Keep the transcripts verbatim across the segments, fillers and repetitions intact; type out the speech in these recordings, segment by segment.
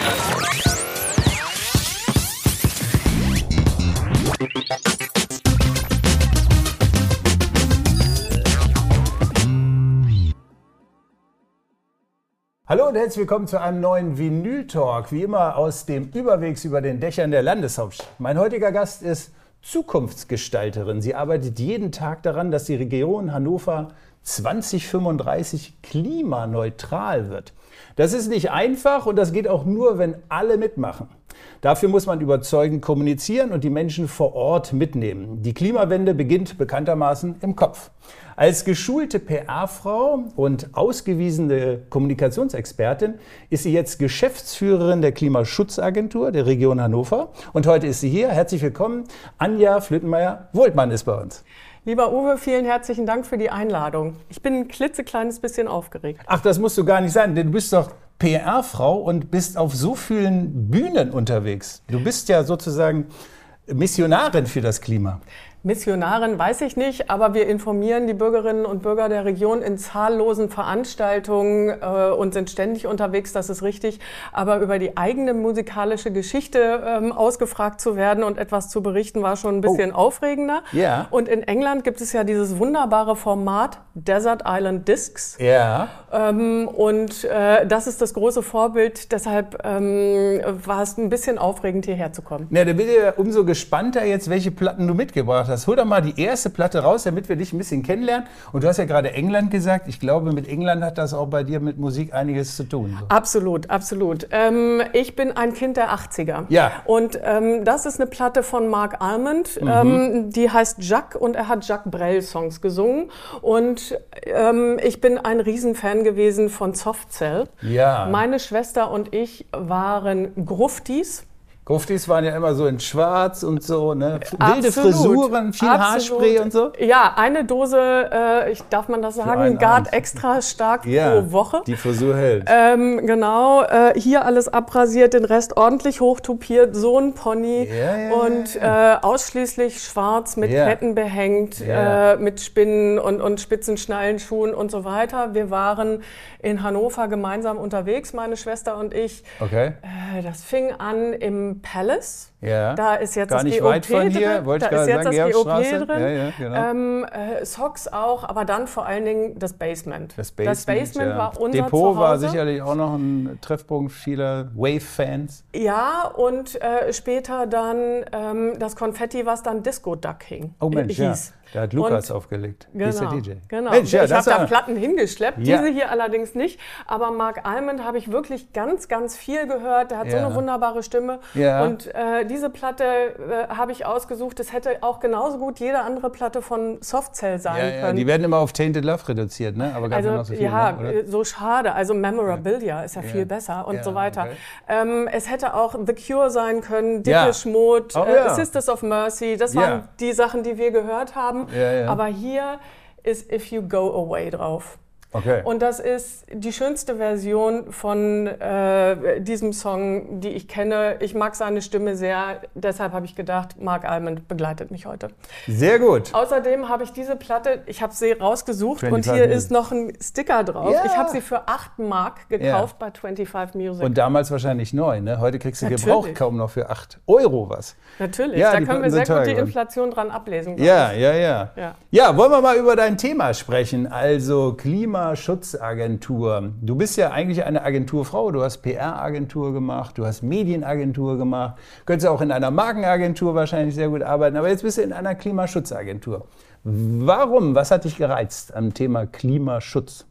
Hallo und herzlich willkommen zu einem neuen Vinyl-Talk, wie immer aus dem Überwegs über den Dächern der Landeshauptstadt. Mein heutiger Gast ist Zukunftsgestalterin. Sie arbeitet jeden Tag daran, dass die Region Hannover zwanzig fünfunddreißig klimaneutral wird. Das ist nicht einfach und das geht auch nur, wenn alle mitmachen. Dafür muss man überzeugend kommunizieren und die Menschen vor Ort mitnehmen. Die Klimawende beginnt bekanntermaßen im Kopf. Als geschulte P R-Frau und ausgewiesene Kommunikationsexpertin ist sie jetzt Geschäftsführerin der Klimaschutzagentur der Region Hannover. Und heute ist sie hier. Herzlich willkommen. Anja Flüttenmeier-Wohltmann ist bei uns. Lieber Uwe, vielen herzlichen Dank für die Einladung. Ich bin ein klitzekleines bisschen aufgeregt. Ach, das musst du gar nicht sein, denn du bist doch P R-Frau und bist auf so vielen Bühnen unterwegs. Du bist ja sozusagen Missionarin für das Klima. Missionarin weiß ich nicht, aber wir informieren die Bürgerinnen und Bürger der Region in zahllosen Veranstaltungen äh, und sind ständig unterwegs, das ist richtig. Aber über die eigene musikalische Geschichte ähm, ausgefragt zu werden und etwas zu berichten, war schon ein bisschen oh. aufregender. Ja. Und in England gibt es ja dieses wunderbare Format Desert Island Discs. Ja. Ähm, und äh, das ist das große Vorbild, deshalb ähm, war es ein bisschen aufregend, hierher zu kommen. Ja, da bin ich umso gespannter jetzt, welche Platten du mitgebracht hast. Hol doch mal die erste Platte raus, damit wir dich ein bisschen kennenlernen. Und du hast ja gerade England gesagt. Ich glaube, mit England hat das auch bei dir mit Musik einiges zu tun. So. Absolut, absolut. Ähm, ich bin ein Kind der achtziger. Ja. Und ähm, das ist eine Platte von Mark Almond. Mhm. Ähm, die heißt Jacques und er hat Jacques Brel-Songs gesungen. Und ähm, ich bin ein Riesenfan gewesen von Soft Cell. Ja. Meine Schwester und ich waren Gruftis. Gruftis waren ja immer so in schwarz und so, ne? Wilde Absolut. Frisuren, viel Absolut. Haarspray und so. Ja, eine Dose, äh, ich darf man das sagen, Gard extra stark ja, pro Woche. Die Frisur hält. Ähm, genau, äh, hier alles abrasiert, den Rest ordentlich hochtupiert, so ein Pony ja, ja, und ja. Äh, ausschließlich schwarz mit ja. Ketten behängt, ja. äh, mit Spinnen und, und Spitzenschnallenschuhen und so weiter. Wir waren in Hannover gemeinsam unterwegs, meine Schwester und ich. Okay. Äh, das fing an im Palace. Ja. Da ist jetzt Gar das nicht G O P weit von hier, drin. wollte Da ich ist jetzt sagen, das G O P Georgstraße. drin. Ja, ja, genau. ähm, äh, Socks auch, aber dann vor allen Dingen das Basement. Das Basement, das Basement ja. war unser Depot Zuhause. war sicherlich auch noch ein Treffpunkt vieler Wave-Fans. Ja, und äh, später dann ähm, das Konfetti, was dann Disco Duck hing. Oh Mensch, äh, ja. hieß. Da hat Lukas und, aufgelegt. Genau, ist der D J. Genau. Mensch, ja, ich habe da war... Platten hingeschleppt, ja. diese hier allerdings nicht. Aber Mark Almond habe ich wirklich ganz, ganz viel gehört. Der hat ja. so eine wunderbare Stimme. Ja. Und äh, diese Platte äh, habe ich ausgesucht. Das hätte auch genauso gut jede andere Platte von Soft Cell sein ja, ja. können. Die werden immer auf Tainted Love reduziert, ne? Aber gab also, ja noch so viel, ja, ne? Oder? so schade. Also Memorabilia ist ja, ja viel besser und ja, so weiter. Okay. Ähm, es hätte auch The Cure sein können, Ja. Depeche Mode, Oh, äh, ja. Sisters of Mercy. Das Ja. waren die Sachen, die wir gehört haben. Ja, ja. Aber hier ist If You Go Away drauf. Okay. Und das ist die schönste Version von äh, diesem Song, die ich kenne. Ich mag seine Stimme sehr, deshalb habe ich gedacht, Mark Almond begleitet mich heute. Sehr gut. Außerdem habe ich diese Platte, ich habe sie rausgesucht und fünfundzwanzig hier Music. ist noch ein Sticker drauf. Ja. Ich habe sie für acht Mark gekauft ja. bei fünfundzwanzig Music. Und damals wahrscheinlich neu, ne? Heute kriegst du Natürlich. gebraucht kaum noch für acht Euro was. Natürlich, ja, da die können wir sind sehr gut die geworden. Inflation dran ablesen. Ja, ja, ja, ja. Ja, wollen wir mal über dein Thema sprechen, also Klimaschutzagentur. Du bist ja eigentlich eine Agenturfrau, du hast P R-Agentur gemacht, du hast Medienagentur gemacht, könntest auch in einer Markenagentur wahrscheinlich sehr gut arbeiten, aber jetzt bist du in einer Klimaschutzagentur. Warum? Was hat dich gereizt am Thema Klimaschutz?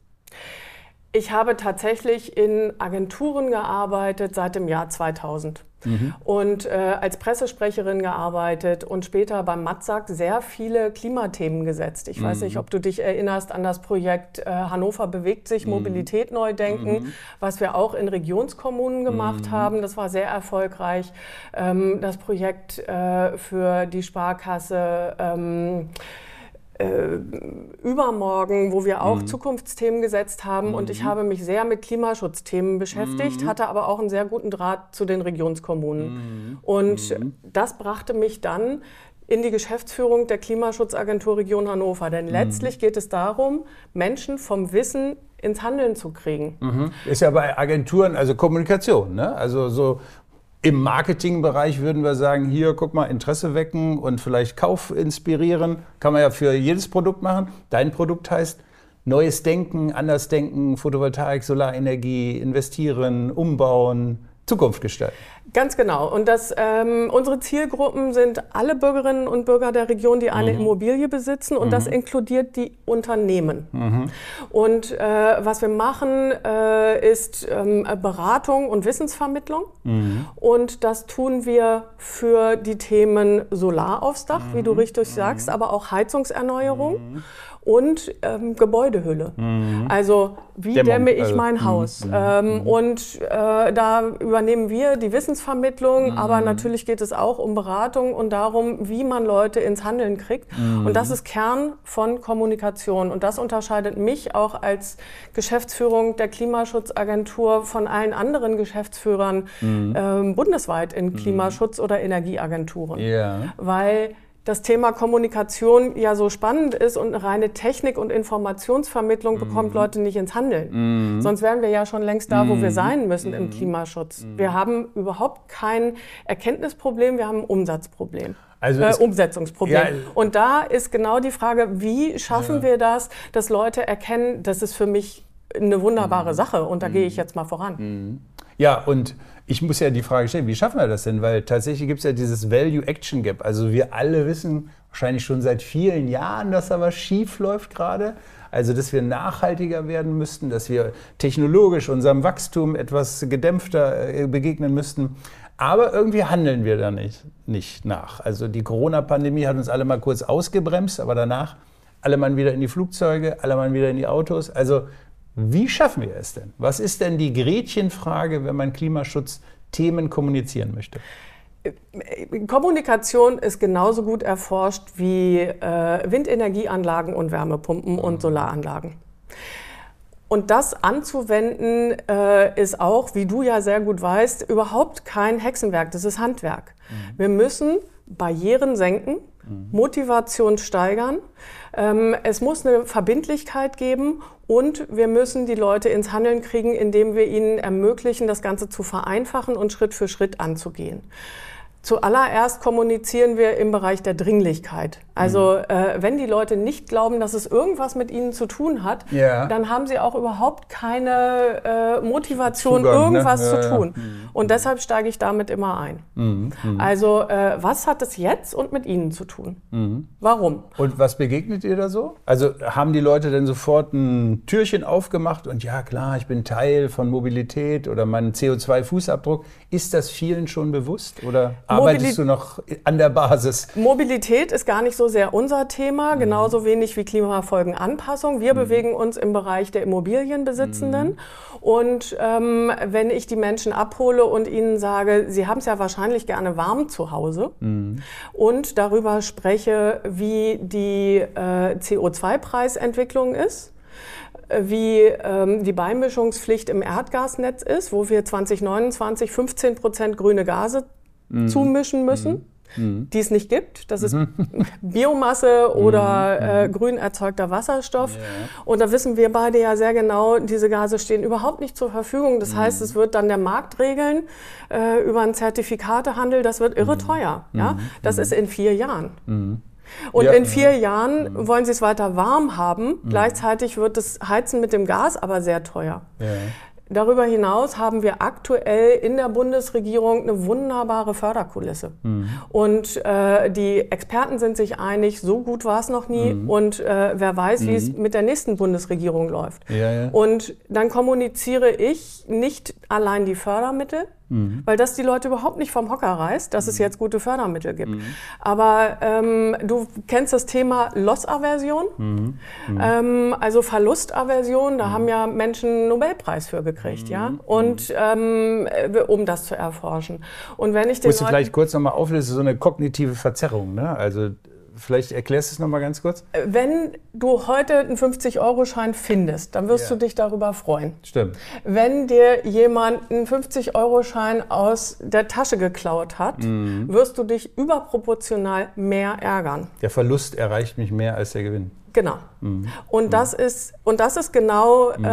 Ich habe tatsächlich in Agenturen gearbeitet seit dem Jahr zweitausend. Mhm. Und äh, als Pressesprecherin gearbeitet und später beim Matzak sehr viele Klimathemen gesetzt. Ich mhm. weiß nicht, ob du dich erinnerst an das Projekt äh, Hannover bewegt sich, mhm. Mobilität neu denken, mhm. was wir auch in Regionskommunen gemacht mhm. haben. Das war sehr erfolgreich. Ähm, das Projekt äh, für die Sparkasse ähm, Äh, übermorgen, wo wir auch mhm. Zukunftsthemen gesetzt haben. Mhm. Und ich habe mich sehr mit Klimaschutzthemen beschäftigt, mhm. hatte aber auch einen sehr guten Draht zu den Regionskommunen. Mhm. Und mhm. das brachte mich dann in die Geschäftsführung der Klimaschutzagentur Region Hannover. Denn mhm. letztlich geht es darum, Menschen vom Wissen ins Handeln zu kriegen. Mhm. Ist ja bei Agenturen, also Kommunikation, ne? Also so im Marketingbereich würden wir sagen, hier, guck mal, Interesse wecken und vielleicht Kauf inspirieren. Kann man ja für jedes Produkt machen. Dein Produkt heißt neues Denken, anders denken, Photovoltaik, Solarenergie, investieren, umbauen, Zukunft gestalten. Ganz genau. Und das, ähm, unsere Zielgruppen sind alle Bürgerinnen und Bürger der Region, die eine mhm. Immobilie besitzen. Und mhm. das inkludiert die Unternehmen. Mhm. Und äh, was wir machen, äh, ist ähm, Beratung und Wissensvermittlung. Mhm. Und das tun wir für die Themen Solar aufs Dach, mhm. wie du richtig mhm. sagst, aber auch Heizungserneuerung. Mhm. Und ähm, Gebäudehülle. Mhm. Also wie Dämmung, dämme ich also, mein Haus? Mhm. Ähm, mhm. Und äh, da übernehmen wir die Wissensvermittlung, mhm. aber natürlich geht es auch um Beratung und darum, wie man Leute ins Handeln kriegt. Mhm. Und das ist Kern von Kommunikation. Und das unterscheidet mich auch als Geschäftsführung der Klimaschutzagentur von allen anderen Geschäftsführern mhm. ähm, bundesweit in Klimaschutz- oder Energieagenturen. Ja. Weil das Thema Kommunikation ja so spannend ist und eine reine Technik- und Informationsvermittlung mm. bekommt Leute nicht ins Handeln. Mm. Sonst wären wir ja schon längst da, wo mm. wir sein müssen mm. im Klimaschutz. Mm. Wir haben überhaupt kein Erkenntnisproblem, wir haben ein Umsatzproblem. Also äh, Umsetzungsproblem. Ja, und da ist genau die Frage, wie schaffen ja. wir das, dass Leute erkennen, das ist für mich eine wunderbare mm. Sache und da mm. gehe ich jetzt mal voran. Mm. Ja, und ich muss ja die Frage stellen, wie schaffen wir das denn? Weil tatsächlich gibt es ja dieses Value-Action-Gap. Also wir alle wissen wahrscheinlich schon seit vielen Jahren, dass da was schief läuft gerade. Also dass wir nachhaltiger werden müssten, dass wir technologisch unserem Wachstum etwas gedämpfter begegnen müssten. Aber irgendwie handeln wir da nicht, nicht nach. Also die Corona-Pandemie hat uns alle mal kurz ausgebremst, aber danach alle mal wieder in die Flugzeuge, alle mal wieder in die Autos. Also wie schaffen wir es denn? Was ist denn die Gretchenfrage, wenn man Klimaschutzthemen kommunizieren möchte? Kommunikation ist genauso gut erforscht wie äh, Windenergieanlagen und Wärmepumpen und Solaranlagen. Und das anzuwenden äh, ist auch, wie du ja sehr gut weißt, überhaupt kein Hexenwerk, das ist Handwerk. Mhm. Wir müssen Barrieren senken, mhm. Motivation steigern, ähm, es muss eine Verbindlichkeit geben und wir müssen die Leute ins Handeln kriegen, indem wir ihnen ermöglichen, das Ganze zu vereinfachen und Schritt für Schritt anzugehen. Zuallererst kommunizieren wir im Bereich der Dringlichkeit. Also äh, wenn die Leute nicht glauben, dass es irgendwas mit ihnen zu tun hat, ja. dann haben sie auch überhaupt keine äh, Motivation, Zugang, irgendwas ne? ja, zu tun. Ja. Und deshalb steige ich damit immer ein. Mhm. Mhm. Also äh, was hat es jetzt und mit ihnen zu tun? Mhm. Warum? Und was begegnet ihr da so? Also haben die Leute denn sofort ein Türchen aufgemacht und ja klar, ich bin Teil von Mobilität oder meinem C O zwei Fußabdruck. Ist das vielen schon bewusst oder arbeitest Mobili- du noch an der Basis? Mobilität ist gar nicht so sehr unser Thema, mhm. genauso wenig wie Klimafolgenanpassung. Wir mhm. bewegen uns im Bereich der Immobilienbesitzenden. Mhm. Und ähm, wenn ich die Menschen abhole und ihnen sage, sie haben es ja wahrscheinlich gerne warm zu Hause mhm. und darüber spreche, wie die äh, C O zwei Preisentwicklung ist, wie ähm, die Beimischungspflicht im Erdgasnetz ist, wo wir zwanzig neunundzwanzig fünfzehn Prozent grüne Gase mhm. zumischen müssen, mhm. die es nicht gibt. Das ist mhm. Biomasse oder mhm. äh, grün erzeugter Wasserstoff. Ja. Und da wissen wir beide ja sehr genau, diese Gase stehen überhaupt nicht zur Verfügung. Das mhm. heißt, es wird dann der Markt regeln äh, über einen Zertifikatehandel. Das wird irre teuer. Mhm. Ja? Das mhm. ist in vier Jahren. Mhm. Und ja, in vier ja. Jahren mhm. wollen sie es weiter warm haben. Mhm. Gleichzeitig wird das Heizen mit dem Gas aber sehr teuer. Ja. Darüber hinaus haben wir aktuell in der Bundesregierung eine wunderbare Förderkulisse. Mhm. Und äh, die Experten sind sich einig, so gut war es noch nie. Mhm. Und äh, wer weiß, mhm. wie es mit der nächsten Bundesregierung läuft. Ja, ja. Und dann kommuniziere ich nicht allein die Fördermittel, mhm. weil das die Leute überhaupt nicht vom Hocker reißt, dass mhm. es jetzt gute Fördermittel gibt. Mhm. Aber ähm, du kennst das Thema Lossaversion, mhm. Mhm. Ähm, also Verlustaversion, da mhm. haben ja Menschen einen Nobelpreis für gekriegt, mhm. ja, und ähm, um das zu erforschen. Und wenn ich den Musst du vielleicht kurz nochmal auflösen, so eine kognitive Verzerrung, ne? Also vielleicht erklärst du es nochmal ganz kurz. Wenn du heute einen fünfzig-Euro-Schein findest, dann wirst ja. du dich darüber freuen. Stimmt. Wenn dir jemand einen fünfzig-Euro-Schein aus der Tasche geklaut hat, mhm. wirst du dich überproportional mehr ärgern. Der Verlust erreicht mich mehr als der Gewinn. Genau. Mhm. Und, das ist, und das ist genau, mhm.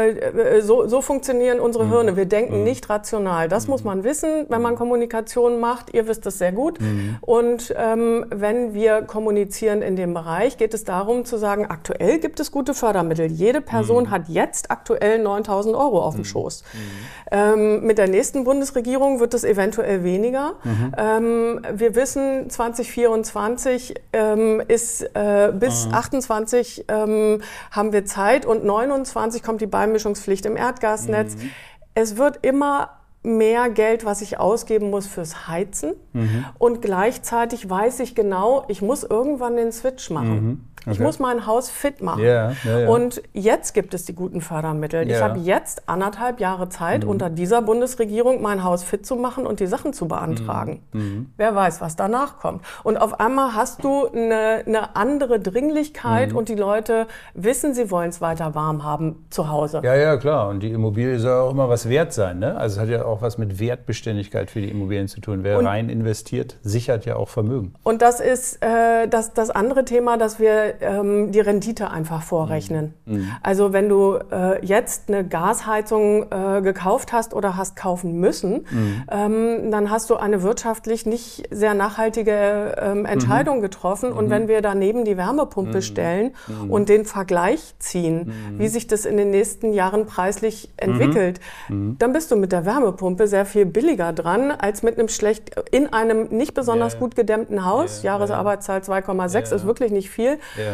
äh, so, so funktionieren unsere mhm. Hirne. Wir denken mhm. nicht rational. Das mhm. muss man wissen, wenn man Kommunikation macht. Ihr wisst das sehr gut. Mhm. Und ähm, wenn wir kommunizieren in dem Bereich, geht es darum zu sagen, aktuell gibt es gute Fördermittel. Jede Person mhm. hat jetzt aktuell neuntausend Euro auf dem mhm. Schoß. Mhm. Ähm, mit der nächsten Bundesregierung wird es eventuell weniger. Mhm. Ähm, wir wissen, zwanzig vierundzwanzig ähm, ist äh, bis mhm. achtundzwanzig ähm, haben wir Zeit und neunundzwanzig kommt die Beimischungspflicht im Erdgasnetz. Mhm. Es wird immer mehr Geld, was ich ausgeben muss fürs Heizen. Mhm. Und gleichzeitig weiß ich genau, ich muss irgendwann den Switch machen. Mhm. Okay. Ich muss mein Haus fit machen. Yeah, yeah, yeah. Und jetzt gibt es die guten Fördermittel. Yeah. Ich habe jetzt anderthalb Jahre Zeit, mhm. unter dieser Bundesregierung mein Haus fit zu machen und die Sachen zu beantragen. Mhm. Wer weiß, was danach kommt. Und auf einmal hast du eine, eine andere Dringlichkeit mhm. und die Leute wissen, sie wollen es weiter warm haben zu Hause. Ja, ja, klar. Und die Immobilie soll auch immer was wert sein. Ne? Also es hat ja auch was mit Wertbeständigkeit für die Immobilien zu tun. Wer und, rein investiert, sichert ja auch Vermögen. Und das ist äh, das, das andere Thema, dass wir ähm, die Rendite einfach vorrechnen. Mhm. Also wenn du äh, jetzt eine Gasheizung äh, gekauft hast oder hast kaufen müssen, mhm. ähm, dann hast du eine wirtschaftlich nicht sehr nachhaltige ähm, Entscheidung mhm. getroffen. Und mhm. wenn wir daneben die Wärmepumpe mhm. stellen mhm. und den Vergleich ziehen, mhm. wie sich das in den nächsten Jahren preislich entwickelt, mhm. dann bist du mit der Wärmepumpe sehr viel billiger dran als mit einem schlecht, in einem nicht besonders yeah. gut gedämmten Haus. Yeah. Jahresarbeitszahl zwei Komma sechs yeah. ist wirklich nicht viel. Yeah.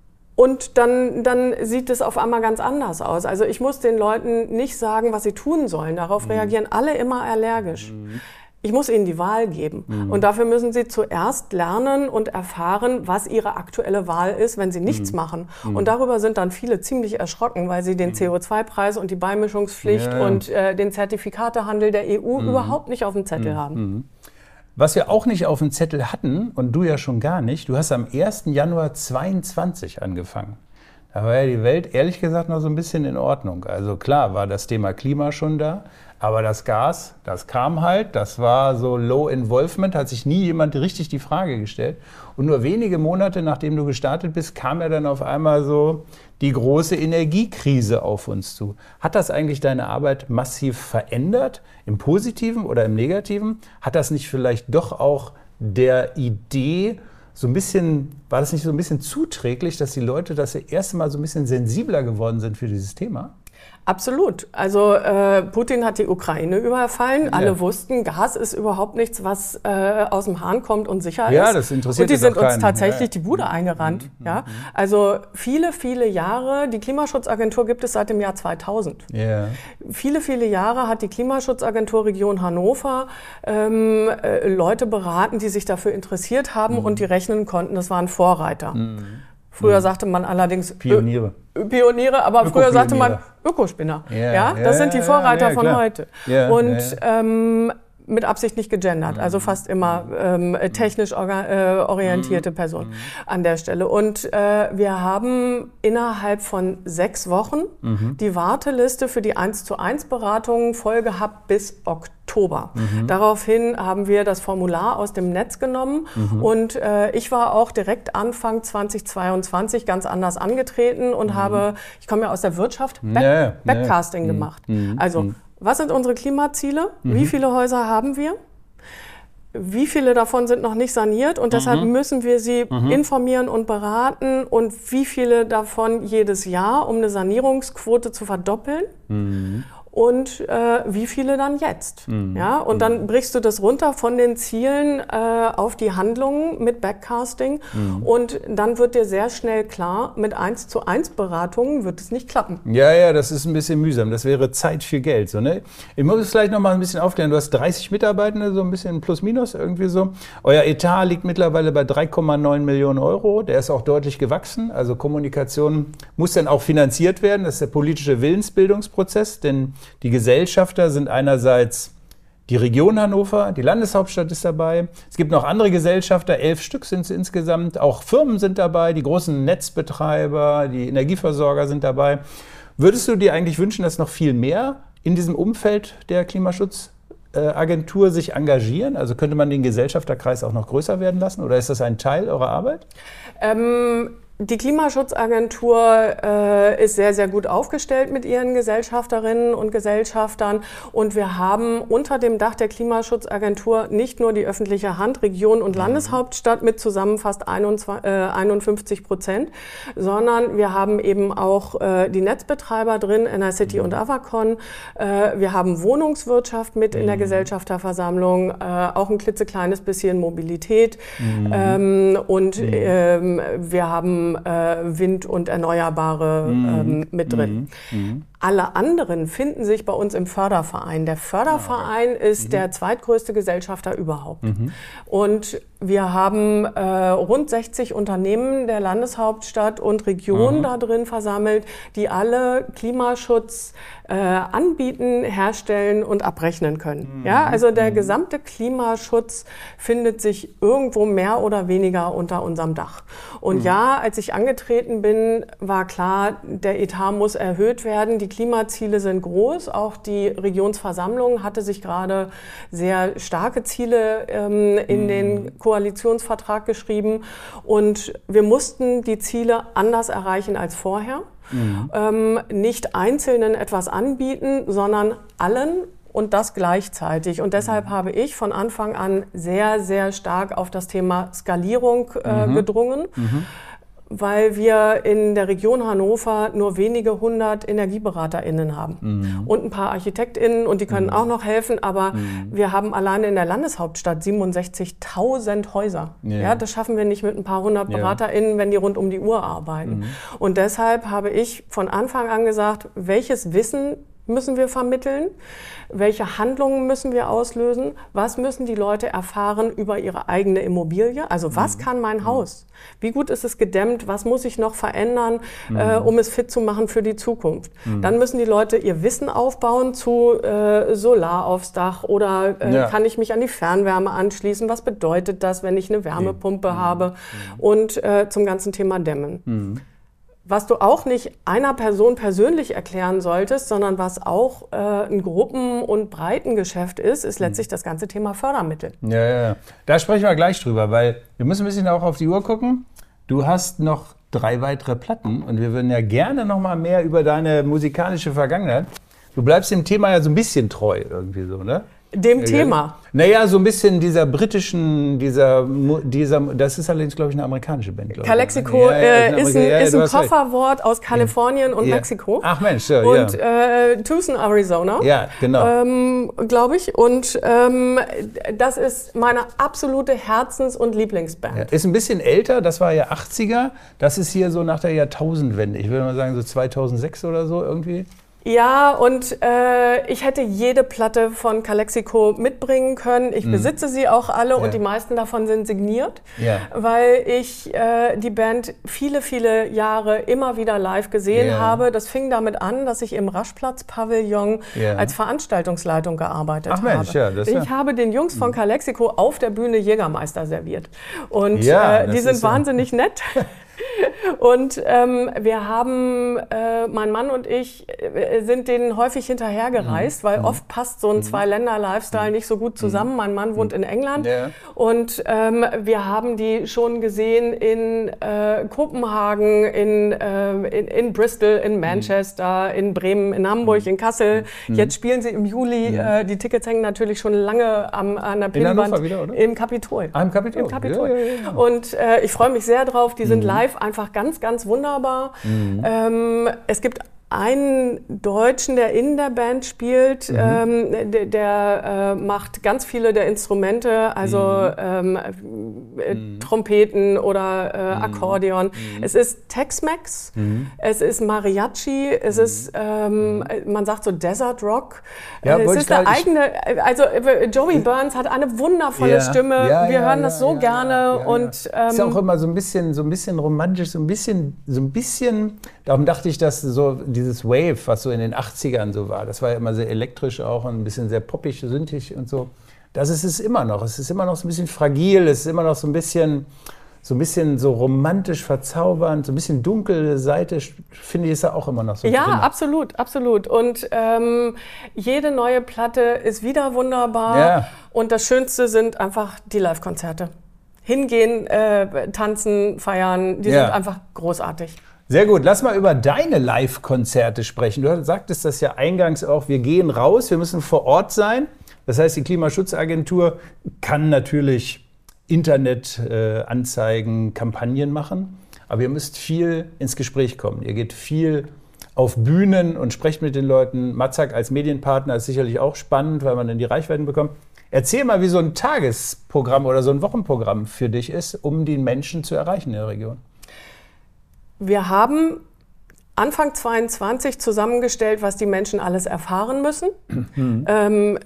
Und dann, dann sieht es auf einmal ganz anders aus. Also ich muss den Leuten nicht sagen, was sie tun sollen. Darauf mhm. reagieren alle immer allergisch. Mhm. Ich muss ihnen die Wahl geben. Mhm. Und dafür müssen sie zuerst lernen und erfahren, was ihre aktuelle Wahl ist, wenn sie nichts mhm. machen. Mhm. Und darüber sind dann viele ziemlich erschrocken, weil sie den C O zwei Preis und die Beimischungspflicht ja. und äh, den Zertifikatehandel der E U mhm. überhaupt nicht auf dem Zettel mhm. haben. Was wir auch nicht auf dem Zettel hatten, und du ja schon gar nicht, du hast am ersten Januar zweiundzwanzig angefangen. Da war ja die Welt ehrlich gesagt noch so ein bisschen in Ordnung. Also klar war das Thema Klima schon da, aber das Gas, das kam halt, das war so Low Involvement, hat sich nie jemand richtig die Frage gestellt. Und nur wenige Monate nachdem du gestartet bist, kam ja dann auf einmal so die große Energiekrise auf uns zu. Hat das eigentlich deine Arbeit massiv verändert, im Positiven oder im Negativen? Hat das nicht vielleicht doch auch der Idee so ein bisschen, war das nicht so ein bisschen zuträglich, dass die Leute das erste Mal so ein bisschen sensibler geworden sind für dieses Thema? Absolut. Also äh, Putin hat die Ukraine überfallen. Ja. Alle wussten, Gas ist überhaupt nichts, was äh, aus dem Hahn kommt und sicher ja, ist. Das interessiert und die sind uns keinen. tatsächlich ja. die Bude eingerannt. Mhm. Ja? Also viele, viele Jahre, die Klimaschutzagentur gibt es seit dem Jahr zweitausend. Ja. Viele, viele Jahre hat die Klimaschutzagentur Region Hannover ähm, äh, Leute beraten, die sich dafür interessiert haben mhm. und die rechnen konnten. Das waren Vorreiter. Mhm. Früher sagte man allerdings Pioniere. Ö- Pioniere, aber früher sagte man Ökospinner. Yeah, ja, das yeah, sind die Vorreiter yeah, von klar. heute. Yeah, und yeah. Ähm, mit Absicht nicht gegendert, also fast immer ähm, technisch orga- äh, orientierte Person an der Stelle. Und äh, wir haben innerhalb von sechs Wochen mhm. die Warteliste für die eins zu eins Beratungen voll gehabt bis Oktober. Mhm. Daraufhin haben wir das Formular aus dem Netz genommen mhm. und äh, ich war auch direkt Anfang zweitausendzweiundzwanzig ganz anders angetreten und mhm. habe, ich komme ja aus der Wirtschaft, Back- ja, Backcasting ja. gemacht. Mhm. Also mhm. was sind unsere Klimaziele? Mhm. Wie viele Häuser haben wir? Wie viele davon sind noch nicht saniert? Und deshalb mhm. müssen wir sie mhm. informieren und beraten. Und wie viele davon jedes Jahr, um eine Sanierungsquote zu verdoppeln? Mhm. Und äh, wie viele dann jetzt? Mhm. Ja, und dann brichst du das runter von den Zielen äh, auf die Handlungen mit Backcasting. Mhm. Und dann wird dir sehr schnell klar, mit eins zu eins Beratungen wird es nicht klappen. Ja, ja, das ist ein bisschen mühsam. Das wäre Zeit für Geld. So, ne? Ich muss es vielleicht noch mal ein bisschen aufklären. Du hast dreißig Mitarbeitende, so ein bisschen plus minus irgendwie so. Euer Etat liegt mittlerweile bei drei Komma neun Millionen Euro. Der ist auch deutlich gewachsen. Also Kommunikation muss dann auch finanziert werden. Das ist der politische Willensbildungsprozess, denn die Gesellschafter sind einerseits die Region Hannover, die Landeshauptstadt ist dabei. Es gibt noch andere Gesellschafter, elf Stück sind es insgesamt. Auch Firmen sind dabei, die großen Netzbetreiber, die Energieversorger sind dabei. Würdest du dir eigentlich wünschen, dass noch viel mehr in diesem Umfeld der Klimaschutzagentur sich engagieren? Also könnte man den Gesellschafterkreis auch noch größer werden lassen? Oder ist das ein Teil eurer Arbeit? Ähm Die Klimaschutzagentur äh, ist sehr, sehr gut aufgestellt mit ihren Gesellschafterinnen und Gesellschaftern. Und wir haben unter dem Dach der Klimaschutzagentur nicht nur die öffentliche Hand, Region und Landeshauptstadt mit zusammen fast einundfünfzig Prozent, sondern wir haben eben auch äh, die Netzbetreiber drin, Enercity und Avacon. Äh, wir haben Wohnungswirtschaft mit in der Gesellschafterversammlung, äh, auch ein klitzekleines bisschen Mobilität. Mhm. Ähm, und mhm. ähm, wir haben Wind und Erneuerbare ähm, mit drin. Mhm. Alle anderen finden sich bei uns im Förderverein. Der Förderverein okay. ist mhm. der zweitgrößte Gesellschafter überhaupt. Mhm. Und wir haben äh, rund sechzig Unternehmen der Landeshauptstadt und Region mhm. da drin versammelt, die alle Klimaschutz äh, anbieten, herstellen und abrechnen können. Mhm. Ja, also der mhm. gesamte Klimaschutz findet sich irgendwo mehr oder weniger unter unserem Dach. Und mhm. ja, als ich angetreten bin, war klar, der Etat muss erhöht werden. Die Klimaziele sind groß. Auch die Regionsversammlung hatte sich gerade sehr starke Ziele ähm, in mhm. den Koalitionsvertrag geschrieben. Und wir mussten die Ziele anders erreichen als vorher. Mhm. Ähm, nicht Einzelnen etwas anbieten, sondern allen. Und das gleichzeitig. Und deshalb mhm. habe ich von Anfang an sehr, sehr stark auf das Thema Skalierung äh, mhm. gedrungen. Mhm. Weil wir in der Region Hannover nur wenige hundert EnergieberaterInnen haben mhm. und ein paar ArchitektInnen und die können mhm. auch noch helfen, aber mhm. wir haben alleine in der Landeshauptstadt siebenundsechzigtausend Häuser. Ja. Ja, das schaffen wir nicht mit ein paar hundert ja. BeraterInnen, wenn die rund um die Uhr arbeiten. Mhm. Und deshalb habe ich von Anfang an gesagt, welches Wissen müssen wir vermitteln? Welche Handlungen müssen wir auslösen? Was müssen die Leute erfahren über ihre eigene Immobilie? Also was mhm. kann mein Haus? Wie gut ist es gedämmt? Was muss ich noch verändern, mhm. äh, um es fit zu machen für die Zukunft? Mhm. Dann müssen die Leute ihr Wissen aufbauen zu äh, Solar aufs Dach oder äh, ja. kann ich mich an die Fernwärme anschließen? Was bedeutet das, wenn ich eine Wärmepumpe mhm. habe? Mhm. Und äh, zum ganzen Thema Dämmen. Mhm. Was du auch nicht einer Person persönlich erklären solltest, sondern was auch äh, ein Gruppen- und Breitengeschäft ist, ist letztlich das ganze Thema Fördermittel. Ja, ja, ja. Da sprechen wir gleich drüber, weil wir müssen ein bisschen auch auf die Uhr gucken. Du hast noch drei weitere Platten und wir würden ja gerne noch mal mehr über deine musikalische Vergangenheit. Du bleibst dem Thema ja so ein bisschen treu irgendwie so, ne? Dem ja, Thema? Naja, so ein bisschen dieser britischen, dieser, dieser das ist allerdings, glaube ich, eine amerikanische Band. Calexico ja, ja, ist ein, ja, ist ein Kofferwort aus Kalifornien und ja. Mexiko. Ach Mensch, ja. Und äh, Tucson, Arizona. Ja, genau. Ähm, glaube ich. Und ähm, das ist meine absolute Herzens- und Lieblingsband. Ja, ist ein bisschen älter, das war ja achtziger. Das ist hier so nach der Jahrtausendwende. Ich würde mal sagen so zweitausendsechs oder so irgendwie. Ja, und äh, ich hätte jede Platte von Calexico mitbringen können. Ich mm. besitze sie auch alle ja. und die meisten davon sind signiert, ja. weil ich äh, die Band viele, viele Jahre immer wieder live gesehen ja. habe. Das fing damit an, dass ich im Raschplatz-Pavillon ja. als Veranstaltungsleitung gearbeitet Ach Mensch, habe. Ja, das ich ja. habe den Jungs von Calexico auf der Bühne Jägermeister serviert. Und ja, äh, die sind wahnsinnig ja. nett. Und ähm, wir haben, äh, mein Mann und ich äh, sind denen häufig hinterhergereist, mhm. weil oft passt so ein mhm. Zwei-Länder-Lifestyle nicht so gut zusammen. Mein Mann wohnt in England ja. und ähm, wir haben die schon gesehen in äh, Kopenhagen, in, äh, in, in Bristol, in Manchester, in Bremen, in Hamburg, in Kassel. Mhm. Jetzt spielen sie im Juli. Mhm. Äh, die Tickets hängen natürlich schon lange am, an der Pinnwand. Wieder, oder? Im Kapitol. Ah, im Kapitol. Im Kapitol. Ja, ja, ja. Und äh, ich freue mich sehr drauf. Die sind mhm. live einfach ganz, ganz wunderbar. Mhm. Ähm, es gibt einen Deutschen, der in der Band spielt, mhm. ähm, der, der äh, macht ganz viele der Instrumente, also mhm. ähm, äh, mhm. Trompeten oder äh, mhm. Akkordeon. Mhm. Es ist Tex-Mex, mhm. es ist Mariachi, es mhm. ist, ähm, man sagt so Desert Rock. Ja, es ist eine eigene, also Joey Burns hat eine wundervolle ja. Stimme. Ja, Wir ja, hören ja, das so ja, gerne. Ja, ja, und ähm, ist ja auch immer so ein bisschen, so ein bisschen romantisch, so ein bisschen, so ein bisschen. Darum dachte ich, dass so dieses Wave, was so in den achtzigern so war, das war ja immer sehr elektrisch auch und ein bisschen sehr poppig, sündig und so. Das ist es immer noch. Es ist immer noch so ein bisschen fragil, es ist immer noch so ein bisschen so, ein bisschen so romantisch verzaubernd, so ein bisschen dunkle Seite, finde ich, ist da auch immer noch so Ja, drin. absolut, absolut. Und ähm, jede neue Platte ist wieder wunderbar. Ja. Und das Schönste sind einfach die Live-Konzerte. Hingehen, äh, tanzen, feiern, die Ja. sind einfach großartig. Sehr gut, lass mal über deine Live-Konzerte sprechen. Du sagtest das ja eingangs auch, wir gehen raus, wir müssen vor Ort sein. Das heißt, die Klimaschutzagentur kann natürlich Internetanzeigen, äh, Kampagnen machen, aber ihr müsst viel ins Gespräch kommen. Ihr geht viel auf Bühnen und sprecht mit den Leuten. Matzak als Medienpartner ist sicherlich auch spannend, weil man dann die Reichweiten bekommt. Erzähl mal, wie so ein Tagesprogramm oder so ein Wochenprogramm für dich ist, um die Menschen zu erreichen in der Region. Wir haben Anfang zweiundzwanzig zusammengestellt, was die Menschen alles erfahren müssen. Mhm. Ähm,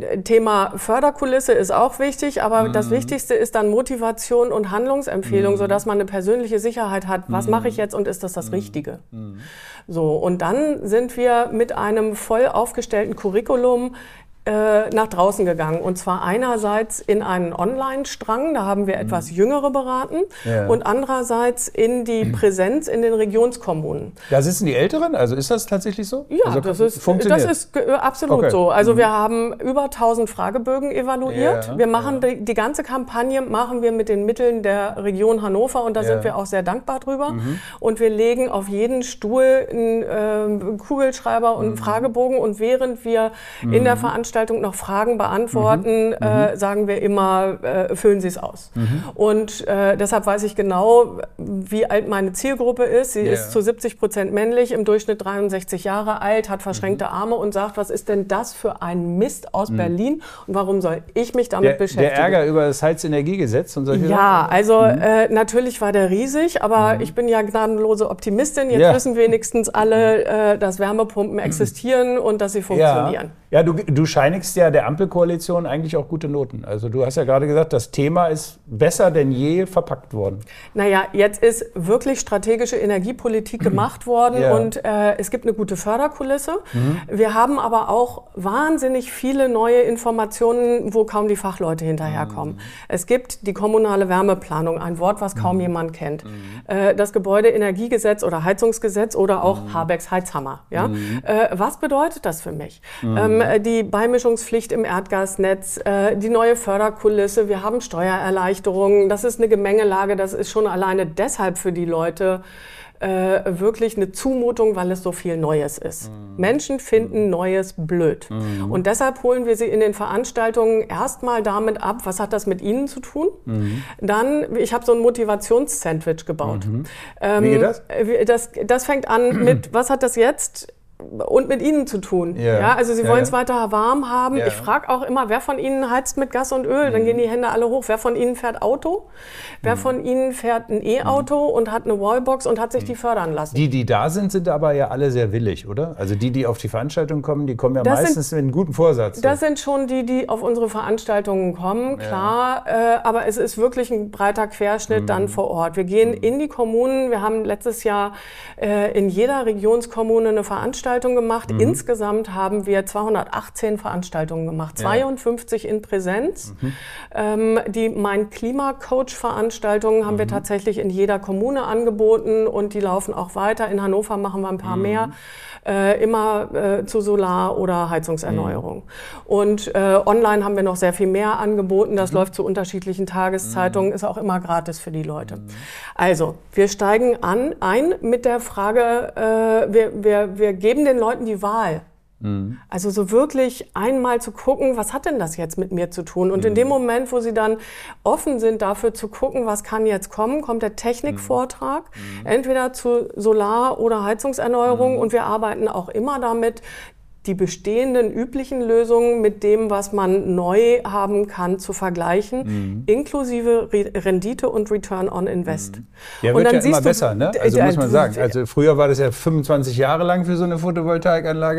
Thema Förderkulisse ist auch wichtig, aber mhm. das Wichtigste ist dann Motivation und Handlungsempfehlung, mhm. sodass man eine persönliche Sicherheit hat. Was mhm. mache ich jetzt und ist das das mhm. Richtige? Mhm. So, und dann sind wir mit einem voll aufgestellten Curriculum nach draußen gegangen. Und zwar einerseits in einen Online-Strang, da haben wir mhm. etwas Jüngere beraten, ja. und andererseits in die Präsenz in den Regionskommunen. Da sitzen die Älteren? Also ist das tatsächlich so? Ja, also das, ist, das ist absolut okay. so. Also mhm. wir haben über tausend Fragebögen evaluiert. Ja, wir machen ja. die, die ganze Kampagne machen wir mit den Mitteln der Region Hannover und da ja. sind wir auch sehr dankbar drüber. Mhm. Und wir legen auf jeden Stuhl einen äh, Kugelschreiber und einen mhm. Fragebogen und während wir mhm. in der Veranstaltung noch Fragen beantworten, mhm. äh, sagen wir immer, äh, füllen Sie es aus. Mhm. Und äh, deshalb weiß ich genau, wie alt meine Zielgruppe ist. Sie yeah. ist zu siebzig Prozent männlich, im Durchschnitt dreiundsechzig Jahre alt, hat verschränkte mhm. Arme und sagt, was ist denn das für ein Mist aus mhm. Berlin und warum soll ich mich damit der, beschäftigen? Der Ärger über das Heizenergiegesetz und solche Ja, Sachen? also mhm. äh, natürlich war der riesig, aber mhm. ich bin ja gnadenlose Optimistin. Jetzt ja. wissen wenigstens alle, äh, dass Wärmepumpen existieren und dass sie funktionieren. Ja, ja du, du scheinigst ja der Ampelkoalition eigentlich auch gute Noten. Also du hast ja gerade gesagt, das Thema ist besser denn je verpackt worden. Naja, jetzt ist wirklich strategische Energiepolitik gemacht worden ja. und äh, es gibt eine gute Förderkulisse. Mhm. Wir haben aber auch wahnsinnig viele neue Informationen, wo kaum die Fachleute hinterherkommen. Mhm. Es gibt die kommunale Wärmeplanung, ein Wort, was kaum mhm. jemand kennt. Mhm. Äh, das Gebäudeenergiegesetz oder Heizungsgesetz oder auch mhm. Habecks Heizhammer. Ja? Mhm. Äh, was bedeutet das für mich? Mhm. Ähm, die Beimischungspflicht im Erdgasnetz, äh, die neue Förderkulisse, wir haben Steuererleichterungen. Das ist eine Gemengelage, das ist schon alleine deshalb für die Leute äh, wirklich eine Zumutung, weil es so viel Neues ist. Mhm. Menschen finden mhm. Neues blöd. Mhm. Und deshalb holen wir sie in den Veranstaltungen erstmal damit ab, was hat das mit ihnen zu tun? Mhm. Dann, ich habe so ein Motivationssandwich gebaut. Mhm. Ähm, Wie geht das? das? Das fängt an mit, was hat das jetzt und mit Ihnen zu tun. Ja. Ja, also Sie ja, wollen es ja. weiter warm haben. Ja. Ich frage auch immer, wer von Ihnen heizt mit Gas und Öl? Mhm. Dann gehen die Hände alle hoch. Wer von Ihnen fährt Auto? Wer mhm. von Ihnen fährt ein E-Auto mhm. und hat eine Wallbox und hat sich mhm. die fördern lassen? Die, die da sind, sind aber ja alle sehr willig, oder? Also die, die auf die Veranstaltung kommen, die kommen ja das meistens sind, mit einem guten Vorsatz. Das so. sind schon die, die auf unsere Veranstaltungen kommen, klar. Ja. Äh, aber es ist wirklich ein breiter Querschnitt mhm. dann vor Ort. Wir gehen mhm. in die Kommunen. Wir haben letztes Jahr äh, in jeder Regionskommune eine Veranstaltung gemacht. Mhm. Insgesamt haben wir zweihundertachtzehn Veranstaltungen gemacht, ja. zweiundfünfzig in Präsenz. Mhm. Ähm, die Mein Klimacoach-Veranstaltungen haben mhm. wir tatsächlich in jeder Kommune angeboten und die laufen auch weiter. In Hannover machen wir ein paar mhm. mehr, äh, immer äh, zu Solar- oder Heizungserneuerung. Mhm. Und äh, online haben wir noch sehr viel mehr angeboten. Das mhm. läuft zu unterschiedlichen Tageszeitungen, mhm. ist auch immer gratis für die Leute. Mhm. Also, wir steigen an, ein mit der Frage, äh, wir, wir, wir geben den Leuten die Wahl. Mhm. Also so wirklich einmal zu gucken, was hat denn das jetzt mit mir zu tun? Und mhm. in dem Moment, wo sie dann offen sind dafür zu gucken, was kann jetzt kommen, kommt der Technikvortrag, mhm. entweder zu Solar- oder Heizungserneuerung. Mhm. Und wir arbeiten auch immer damit, die bestehenden üblichen Lösungen mit dem, was man neu haben kann, zu vergleichen, mhm. inklusive Re- Rendite und Return on Invest. Mhm. Ja, wird und dann ja siehst immer du, besser, ne? Also muss man sagen. Also früher war das ja fünfundzwanzig Jahre lang für so eine Photovoltaikanlage.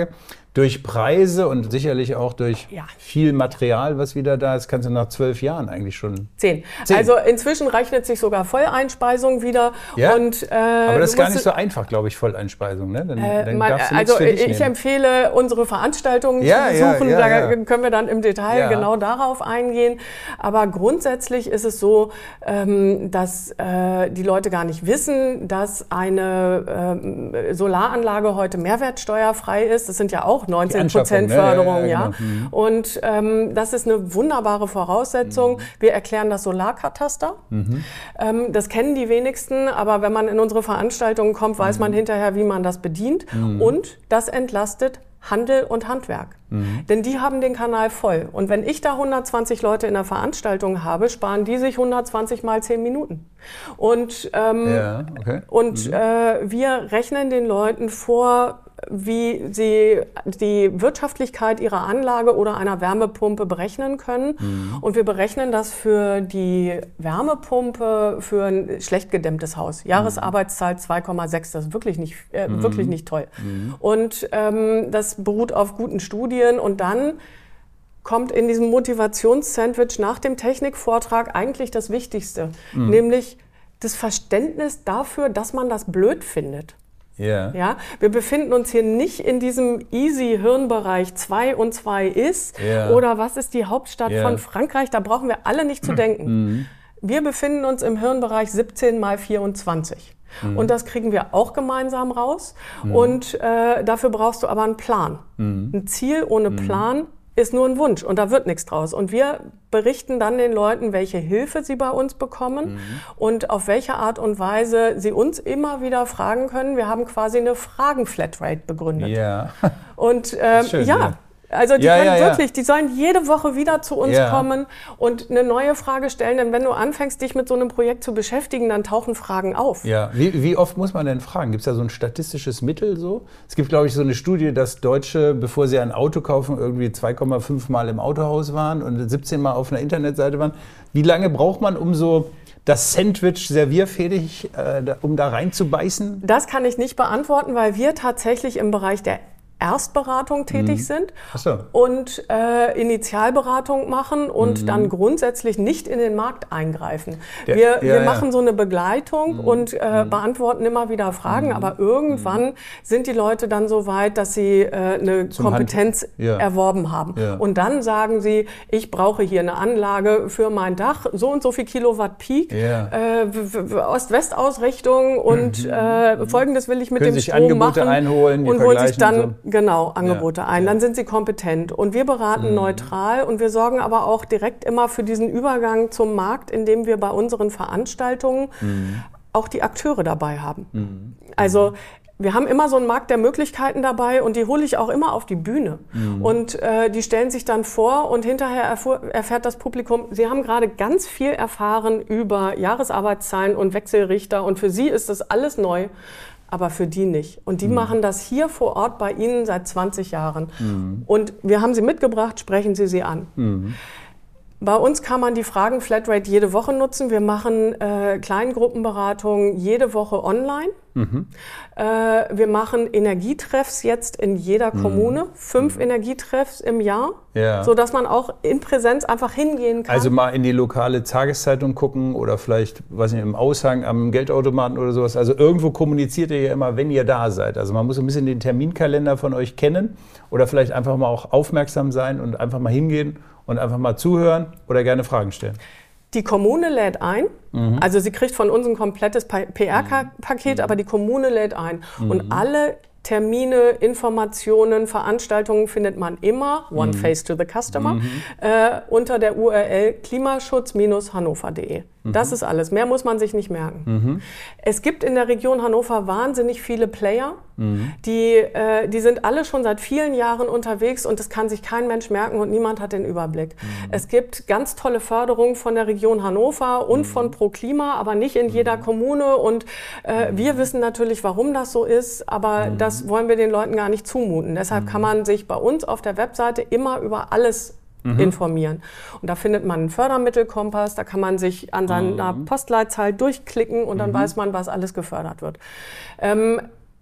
durch Preise und sicherlich auch durch ja. viel Material, was wieder da ist, kannst du nach zwölf Jahren eigentlich schon... Zehn. Zehn. Also inzwischen rechnet sich sogar Volleinspeisung wieder. Ja, und, äh, aber das ist gar nicht so einfach, glaube ich, Volleinspeisung. Ne? Dann, äh, dann man, darfst du also für dich ich nehmen. empfehle, unsere Veranstaltungen ja, zu ja, besuchen. ja, da ja. können wir dann im Detail ja. genau darauf eingehen. Aber grundsätzlich ist es so, ähm, dass äh, die Leute gar nicht wissen, dass eine ähm, Solaranlage heute mehrwertsteuerfrei ist. Das sind ja auch neunzehn Prozent Förderung. Ne? Ja, ja, ja, ja. genau. mhm. Und ähm, das ist eine wunderbare Voraussetzung. Mhm. Wir erklären das Solarkataster. Mhm. Ähm, das kennen die wenigsten, aber wenn man in unsere Veranstaltungen kommt, weiß mhm. man hinterher, wie man das bedient. Mhm. Und das entlastet Handel und Handwerk. Mhm. Denn die haben den Kanal voll. Und wenn ich da hundertzwanzig Leute in der Veranstaltung habe, sparen die sich hundertzwanzig mal zehn Minuten. Und, ähm, ja, okay. und mhm. äh, wir rechnen den Leuten vor, wie sie die Wirtschaftlichkeit ihrer Anlage oder einer Wärmepumpe berechnen können. Mhm. Und wir berechnen das für die Wärmepumpe für ein schlecht gedämmtes Haus. Jahresarbeitszeit zwei Komma sechs, das ist wirklich nicht, äh, mhm. wirklich nicht toll. Mhm. Und ähm, das beruht auf guten Studien. Und dann kommt in diesem Motivationssandwich nach dem Technikvortrag eigentlich das Wichtigste, mhm. nämlich das Verständnis dafür, dass man das blöd findet. Yeah. Ja, wir befinden uns hier nicht in diesem easy Hirnbereich zwei und zwei ist yeah. oder was ist die Hauptstadt yeah. von Frankreich, da brauchen wir alle nicht zu denken. Mm. Wir befinden uns im Hirnbereich siebzehn mal vierundzwanzig. Mm. Und das kriegen wir auch gemeinsam raus. Mm. Und äh, dafür brauchst du aber einen Plan. Mm. Ein Ziel ohne mm. Plan ist nur ein Wunsch und da wird nichts draus. Und wir berichten dann den Leuten, welche Hilfe sie bei uns bekommen mhm. und auf welche Art und Weise sie uns immer wieder fragen können. Wir haben quasi eine Fragen-Flatrate begründet. Ja. Und ähm, schön, ja. ja. Also die ja, können ja, wirklich, ja. die sollen jede Woche wieder zu uns ja. kommen und eine neue Frage stellen. Denn wenn du anfängst, dich mit so einem Projekt zu beschäftigen, dann tauchen Fragen auf. Ja, wie, wie oft muss man denn fragen? Gibt es da so ein statistisches Mittel so? Es gibt, glaube ich, so eine Studie, dass Deutsche, bevor sie ein Auto kaufen, irgendwie zwei Komma fünf Mal im Autohaus waren und siebzehn Mal auf einer Internetseite waren. Wie lange braucht man, um so das Sandwich servierfähig, äh, um da reinzubeißen? Das kann ich nicht beantworten, weil wir tatsächlich im Bereich der Erstberatung tätig mhm. sind Ach so. und äh, Initialberatung machen und mhm. dann grundsätzlich nicht in den Markt eingreifen. Der, wir ja, wir ja. machen so eine Begleitung mhm. und äh, mhm. beantworten immer wieder Fragen, mhm. aber irgendwann mhm. sind die Leute dann so weit, dass sie äh, eine Zum Kompetenz ja. erworben haben. Ja. Und dann sagen sie, ich brauche hier eine Anlage für mein Dach, so und so viel Kilowatt Peak, ja. äh, Ost-West-Ausrichtung und mhm. äh, Folgendes will ich mit Können dem sich Strom Angebote machen einholen, und holen sich dann so. Genau, Angebote ja, ein. ja. Dann sind sie kompetent. Und wir beraten mhm. neutral und wir sorgen aber auch direkt immer für diesen Übergang zum Markt, indem wir bei unseren Veranstaltungen mhm. auch die Akteure dabei haben. Mhm. Also wir haben immer so einen Markt der Möglichkeiten dabei und die hole ich auch immer auf die Bühne. Mhm. Und äh, die stellen sich dann vor und hinterher erfuhr, erfährt das Publikum, sie haben gerade ganz viel erfahren über Jahresarbeitszahlen und Wechselrichter und für sie ist das alles neu. Aber für die nicht. Und die mhm. machen das hier vor Ort bei Ihnen seit zwanzig Jahren. Mhm. Und wir haben sie mitgebracht, sprechen Sie sie an. Mhm. Bei uns kann man die Fragen-Flatrate jede Woche nutzen. Wir machen äh, Kleingruppenberatungen jede Woche online. Mhm. Äh, wir machen Energietreffs jetzt in jeder mhm. Kommune, fünf mhm. Energietreffs im Jahr, ja. sodass man auch in Präsenz einfach hingehen kann. Also mal in die lokale Tageszeitung gucken oder vielleicht, weiß nicht, im Aushang am Geldautomaten oder sowas. Also irgendwo kommuniziert ihr ja immer, wenn ihr da seid. Also man muss ein bisschen den Terminkalender von euch kennen oder vielleicht einfach mal auch aufmerksam sein und einfach mal hingehen und einfach mal zuhören oder gerne Fragen stellen. Die Kommune lädt ein, mhm. also sie kriegt von uns ein komplettes P R-Paket, mhm. aber die Kommune lädt ein. Mhm. Und alle Termine, Informationen, Veranstaltungen findet man immer, One mhm. Face to the Customer, mhm. äh, unter der U R L klimaschutz Bindestrich hannover punkt de. Mhm. Das ist alles. Mehr muss man sich nicht merken. Mhm. Es gibt in der Region Hannover wahnsinnig viele Player. Mhm. Die, äh, die sind alle schon seit vielen Jahren unterwegs und das kann sich kein Mensch merken und niemand hat den Überblick. Mhm. Es gibt ganz tolle Förderungen von der Region Hannover und mhm. von ProKlima, aber nicht in jeder mhm. Kommune. Und äh, mhm. wir wissen natürlich, warum das so ist, aber mhm. das wollen wir den Leuten gar nicht zumuten. Deshalb mhm. kann man sich bei uns auf der Webseite immer über alles Mhm. informieren. Und da findet man einen Fördermittelkompass, da kann man sich an seiner mhm. Postleitzahl durchklicken und dann mhm. weiß man, was alles gefördert wird. Ähm,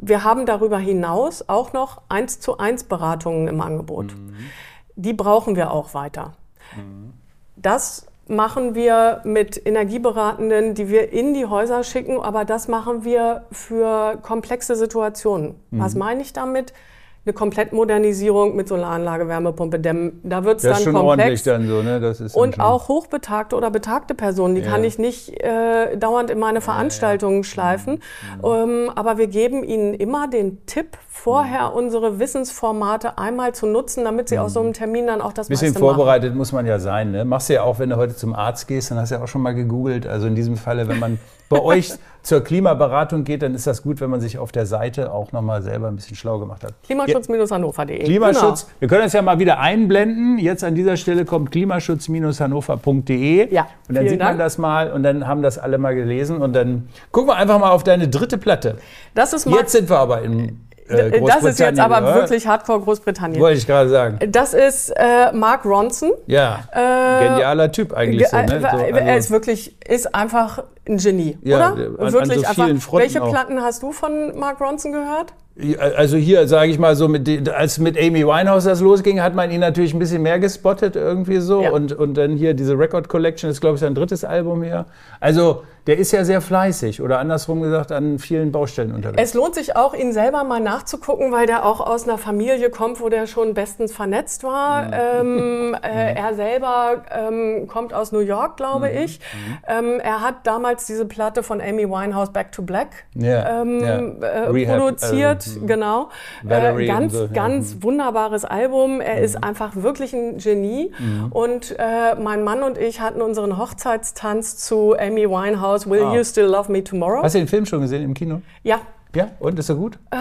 wir haben darüber hinaus auch noch eins zu eins Beratungen im Angebot. Mhm. Die brauchen wir auch weiter. Mhm. Das machen wir mit Energieberatenden, die wir in die Häuser schicken, aber das machen wir für komplexe Situationen. Mhm. Was meine ich damit? Eine Komplettmodernisierung mit Solaranlage, Wärmepumpe, Dämmen, da wird es dann komplex. Das ist schon ordentlich dann so, ne? Das ist und auch hochbetagte oder betagte Personen, die ja. kann ich nicht äh, dauernd in meine Veranstaltungen ja, ja. schleifen. Mhm. Ähm, aber wir geben ihnen immer den Tipp, vorher mhm. unsere Wissensformate einmal zu nutzen, damit sie mhm. aus so einem Termin dann auch das meiste machen. Bisschen vorbereitet muss man ja sein, ne? Machst du ja auch, wenn du heute zum Arzt gehst, dann hast du ja auch schon mal gegoogelt. Also in diesem Falle, wenn man bei euch zur Klimaberatung geht, dann ist das gut, wenn man sich auf der Seite auch nochmal selber ein bisschen schlau gemacht hat. Klimaschutz Hannover punkt de. Klimaschutz, genau. Wir können das ja mal wieder einblenden. Jetzt an dieser Stelle kommt klimaschutz Hannover punkt de. Ja, und dann sieht man Dank. das mal und dann haben das alle mal gelesen. Und dann gucken wir einfach mal auf deine dritte Platte. Das ist Jetzt sind wir aber in äh, Das ist jetzt aber oder? wirklich Hardcore Großbritannien. Wollte ich gerade sagen. Das ist äh, Mark Ronson. Ja, äh, genialer Typ eigentlich. So, ne? so, also er ist wirklich, ist einfach ein Genie, ja, oder? An, wirklich an so vielen Fronten Welche auch. Platten hast du von Mark Ronson gehört? Also hier, sage ich mal so, mit, als mit Amy Winehouse das losging, hat man ihn natürlich ein bisschen mehr gespottet irgendwie so. Ja. Und, und dann hier diese Record Collection, das ist glaube ich sein drittes Album hier. Also der ist ja sehr fleißig oder andersrum gesagt an vielen Baustellen unterwegs. Es lohnt sich auch, ihn selber mal nachzugucken, weil der auch aus einer Familie kommt, wo der schon bestens vernetzt war. Mhm. Ähm, äh, er selber ähm, kommt aus New York, glaube mhm. ich. Mhm. Ähm, er hat damals diese Platte von Amy Winehouse, Back to Black, ja. ähm, ja. äh, produziert. Also, genau. Äh, ganz, so, ganz ja. wunderbares Album. Er mhm. ist einfach wirklich ein Genie. Mhm. Und äh, mein Mann und ich hatten unseren Hochzeitstanz zu Amy Winehouse, Will ah. You Still Love Me Tomorrow? Hast du den Film schon gesehen im Kino? Ja. Ja? Und, ist er gut? Ah.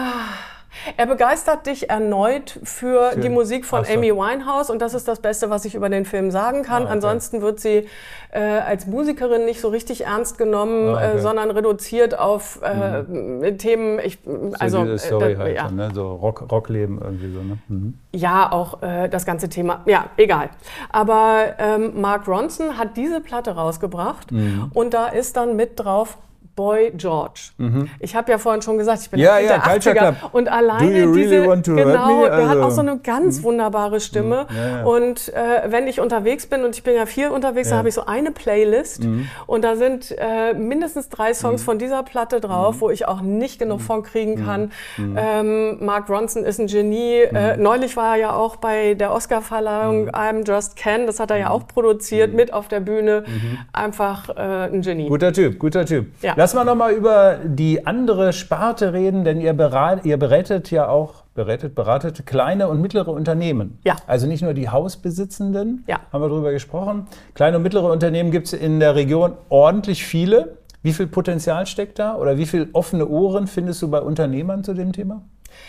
Er begeistert dich erneut für, für die Musik von so. Amy Winehouse und das ist das Beste, was ich über den Film sagen kann. Ah, okay. Ansonsten wird sie äh, als Musikerin nicht so richtig ernst genommen, ah, okay. äh, sondern reduziert auf äh, mhm. Themen. Ich, also so diese Story äh, halt, ja. so, ne? So Rock, Rockleben irgendwie so. Ne? Mhm. Ja, auch äh, das ganze Thema. Ja, egal. Aber ähm, Mark Ronson hat diese Platte rausgebracht mhm. und da ist dann mit drauf Boy George. Mhm. Ich habe ja vorhin schon gesagt, ich bin ja, ja, der achtziger. Und alleine Do you really diese, want to genau, also, der hat auch so eine ganz mhm. wunderbare Stimme. Mhm. Ja, ja. Und äh, wenn ich unterwegs bin, und ich bin ja viel unterwegs, ja. da habe ich so eine Playlist. Mhm. Und da sind äh, mindestens drei Songs mhm. von dieser Platte drauf, mhm. wo ich auch nicht genug mhm. von kriegen kann. Mhm. Ähm, Mark Ronson ist ein Genie. Mhm. Äh, neulich war er ja auch bei der Oscarverleihung mhm. I'm Just Ken. Das hat er ja auch produziert, mhm. mit auf der Bühne. Mhm. Einfach äh, ein Genie. Guter Typ, guter Typ. Ja. Lass mal noch mal über die andere Sparte reden, denn ihr, berat, ihr beratet ja auch, beratet, beratet kleine und mittlere Unternehmen. Ja. Also nicht nur die Hausbesitzenden, ja. haben wir darüber gesprochen. Kleine und mittlere Unternehmen gibt es in der Region ordentlich viele. Wie viel Potenzial steckt da oder wie viele offene Ohren findest du bei Unternehmern zu dem Thema?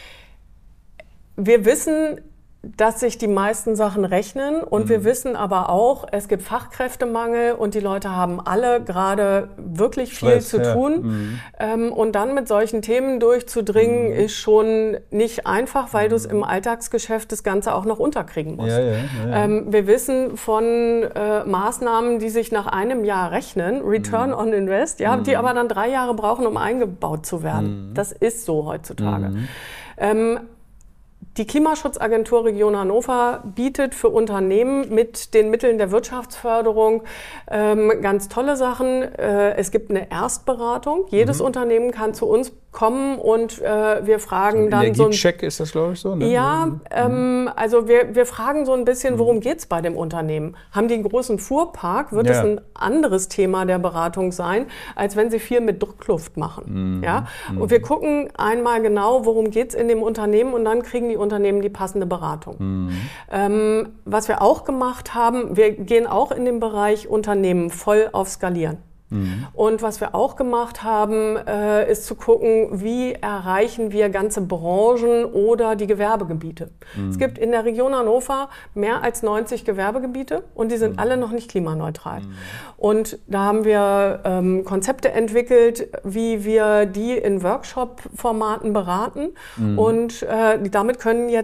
Wir wissen, dass sich die meisten Sachen rechnen und mhm. wir wissen aber auch, es gibt Fachkräftemangel und die Leute haben alle gerade wirklich viel Stress, zu ja. tun. Mhm. Ähm, und dann mit solchen Themen durchzudringen, mhm. ist schon nicht einfach, weil mhm. du es im Alltagsgeschäft das Ganze auch noch unterkriegen musst. Ja, ja, ja, ja. Ähm, wir wissen von äh, Maßnahmen, die sich nach einem Jahr rechnen, Return mhm. on Invest, ja, mhm. die aber dann drei Jahre brauchen, um eingebaut zu werden. Mhm. Das ist so heutzutage. Mhm. Ähm, Die Klimaschutzagentur Region Hannover bietet für Unternehmen mit den Mitteln der Wirtschaftsförderung ähm, ganz tolle Sachen. Äh, es gibt eine Erstberatung. Jedes mhm. Unternehmen kann zu uns kommen und äh, wir fragen so dann so ein Energiecheck ist das, glaube ich, so. Ne? Ja, mhm. ähm, also wir, wir fragen so ein bisschen, worum geht es bei dem Unternehmen? Haben die einen großen Fuhrpark? Wird es ja. ein anderes Thema der Beratung sein, als wenn sie viel mit Druckluft machen? Mhm. Ja? Mhm. Und wir gucken einmal genau, worum geht es in dem Unternehmen und dann kriegen die Unternehmen die passende Beratung. Mhm. Ähm, was wir auch gemacht haben, wir gehen auch in den Bereich Unternehmen voll auf Skalieren. Mhm. Und was wir auch gemacht haben, äh, ist zu gucken, wie erreichen wir ganze Branchen oder die Gewerbegebiete. Mhm. Es gibt in der Region Hannover mehr als neunzig Gewerbegebiete und die sind mhm. alle noch nicht klimaneutral. Mhm. Und da haben wir ähm, Konzepte entwickelt, wie wir die in Workshop-Formaten beraten. Mhm. Und äh, damit können jetzt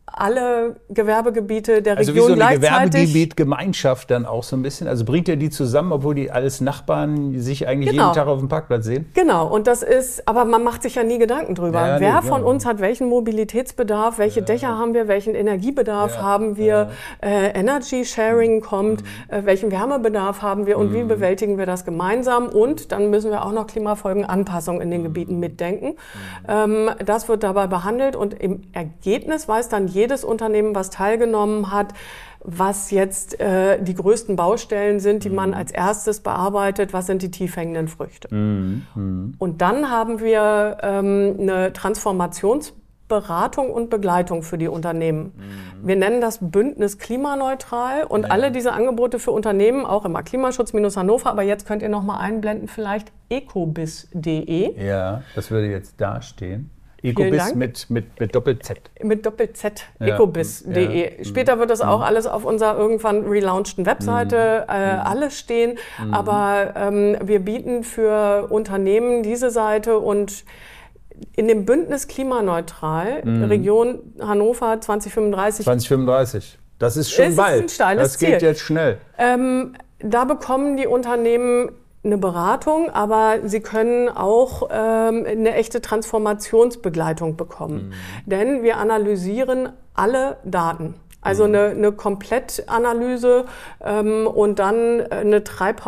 alle Gewerbegebiete der also Region gleichzeitig. Also wie so eine Gewerbegebiet-Gemeinschaft dann auch so ein bisschen? Also bringt ihr die zusammen, obwohl die alles Nachbarn sich eigentlich genau. jeden Tag auf dem Parkplatz sehen? Genau, und das ist, aber man macht sich ja nie Gedanken drüber. Ja, Wer nee, von genau. uns hat welchen Mobilitätsbedarf, welche ja. Dächer haben wir, welchen Energiebedarf ja. haben wir, ja. äh, Energy Sharing kommt, mhm. äh, welchen Wärmebedarf haben wir und mhm. wie bewältigen wir das gemeinsam, und dann müssen wir auch noch Klimafolgenanpassung in den Gebieten mitdenken. Mhm. Ähm, das wird dabei behandelt, und im Ergebnis weiß dann jedes Unternehmen, was teilgenommen hat, was jetzt äh, die größten Baustellen sind, die mhm. man als erstes bearbeitet, was sind die tief hängenden Früchte. Mhm. Mhm. Und dann haben wir ähm, eine Transformationsberatung und Begleitung für die Unternehmen. Mhm. Wir nennen das Bündnis Klimaneutral, und ja. alle diese Angebote für Unternehmen, auch immer Klimaschutz Hannover, aber jetzt könnt ihr noch mal einblenden vielleicht ecobis punkt de. Ja, das würde jetzt da stehen. Ecobis mit, mit, mit Doppel-Z. Mit Doppel-Z, ja. ecobis punkt de. Ja. Später wird das auch alles auf unserer irgendwann relaunchten Webseite mhm. äh, alles stehen. Mhm. Aber ähm, wir bieten für Unternehmen diese Seite, und in dem Bündnis Klimaneutral, mhm. Region Hannover zwanzig fünfunddreißig. zwanzig fünfunddreißig, das ist schon ist bald. Ein steiles das geht Ziel. jetzt schnell. Ähm, da bekommen die Unternehmen eine Beratung, aber sie können auch ähm, eine echte Transformationsbegleitung bekommen. Mhm. Denn wir analysieren alle Daten. Also eine, eine Komplettanalyse ähm, und dann eine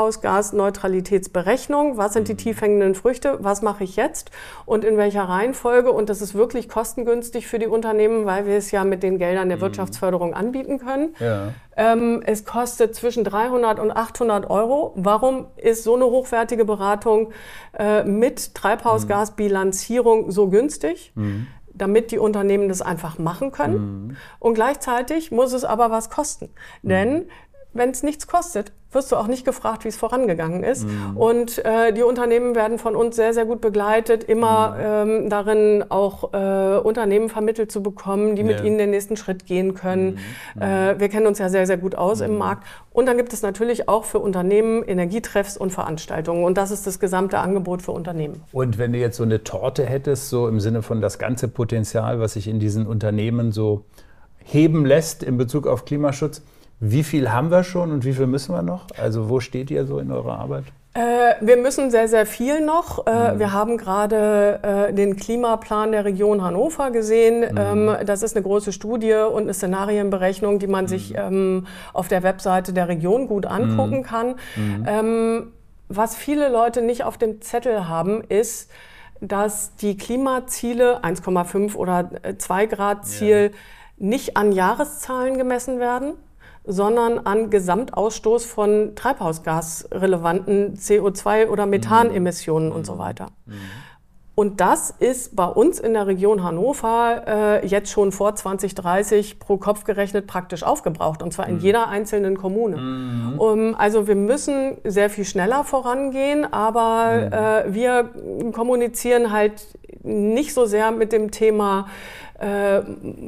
Treibhausgasneutralitätsberechnung. Was sind die tief hängenden Früchte? Was mache ich jetzt? Und in welcher Reihenfolge? Und das ist wirklich kostengünstig für die Unternehmen, weil wir es ja mit den Geldern der Wirtschaftsförderung anbieten können. Ja. Ähm, es kostet zwischen dreihundert und achthundert Euro. Warum ist so eine hochwertige Beratung äh, mit Treibhausgasbilanzierung so günstig? Mhm. Damit die Unternehmen das einfach machen können. Mhm. Und gleichzeitig muss es aber was kosten. Mhm. Denn wenn es nichts kostet, wirst du auch nicht gefragt, wie es vorangegangen ist. Mhm. Und äh, die Unternehmen werden von uns sehr, sehr gut begleitet, immer mhm. ähm, darin auch äh, Unternehmen vermittelt zu bekommen, die ja. mit ihnen den nächsten Schritt gehen können. Mhm. Äh, wir kennen uns ja sehr, sehr gut aus mhm. im Markt. Und dann gibt es natürlich auch für Unternehmen Energietreffs und Veranstaltungen. Und das ist das gesamte Angebot für Unternehmen. Und wenn du jetzt so eine Torte hättest, so im Sinne von das ganze Potenzial, was sich in diesen Unternehmen so heben lässt in Bezug auf Klimaschutz, wie viel haben wir schon und wie viel müssen wir noch? Also wo steht ihr so in eurer Arbeit? Äh, wir müssen sehr, sehr viel noch. Äh, mhm. Wir haben gerade äh, den Klimaplan der Region Hannover gesehen. Mhm. Ähm, das ist eine große Studie und eine Szenarienberechnung, die man mhm. sich ähm, auf der Webseite der Region gut angucken mhm. kann. Mhm. Ähm, was viele Leute nicht auf dem Zettel haben, ist, dass die Klimaziele eins Komma fünf oder zwei Grad Ziel ja. nicht an Jahreszahlen gemessen werden, sondern an Gesamtausstoß von treibhausgasrelevanten C O zwei- oder Methanemissionen mhm. und so weiter. Mhm. Und das ist bei uns in der Region Hannover äh, jetzt schon vor zwanzig dreißig pro Kopf gerechnet praktisch aufgebraucht, und zwar in mhm. jeder einzelnen Kommune. Mhm. Um, also wir müssen sehr viel schneller vorangehen, aber mhm. äh, wir kommunizieren halt nicht so sehr mit dem Thema Äh,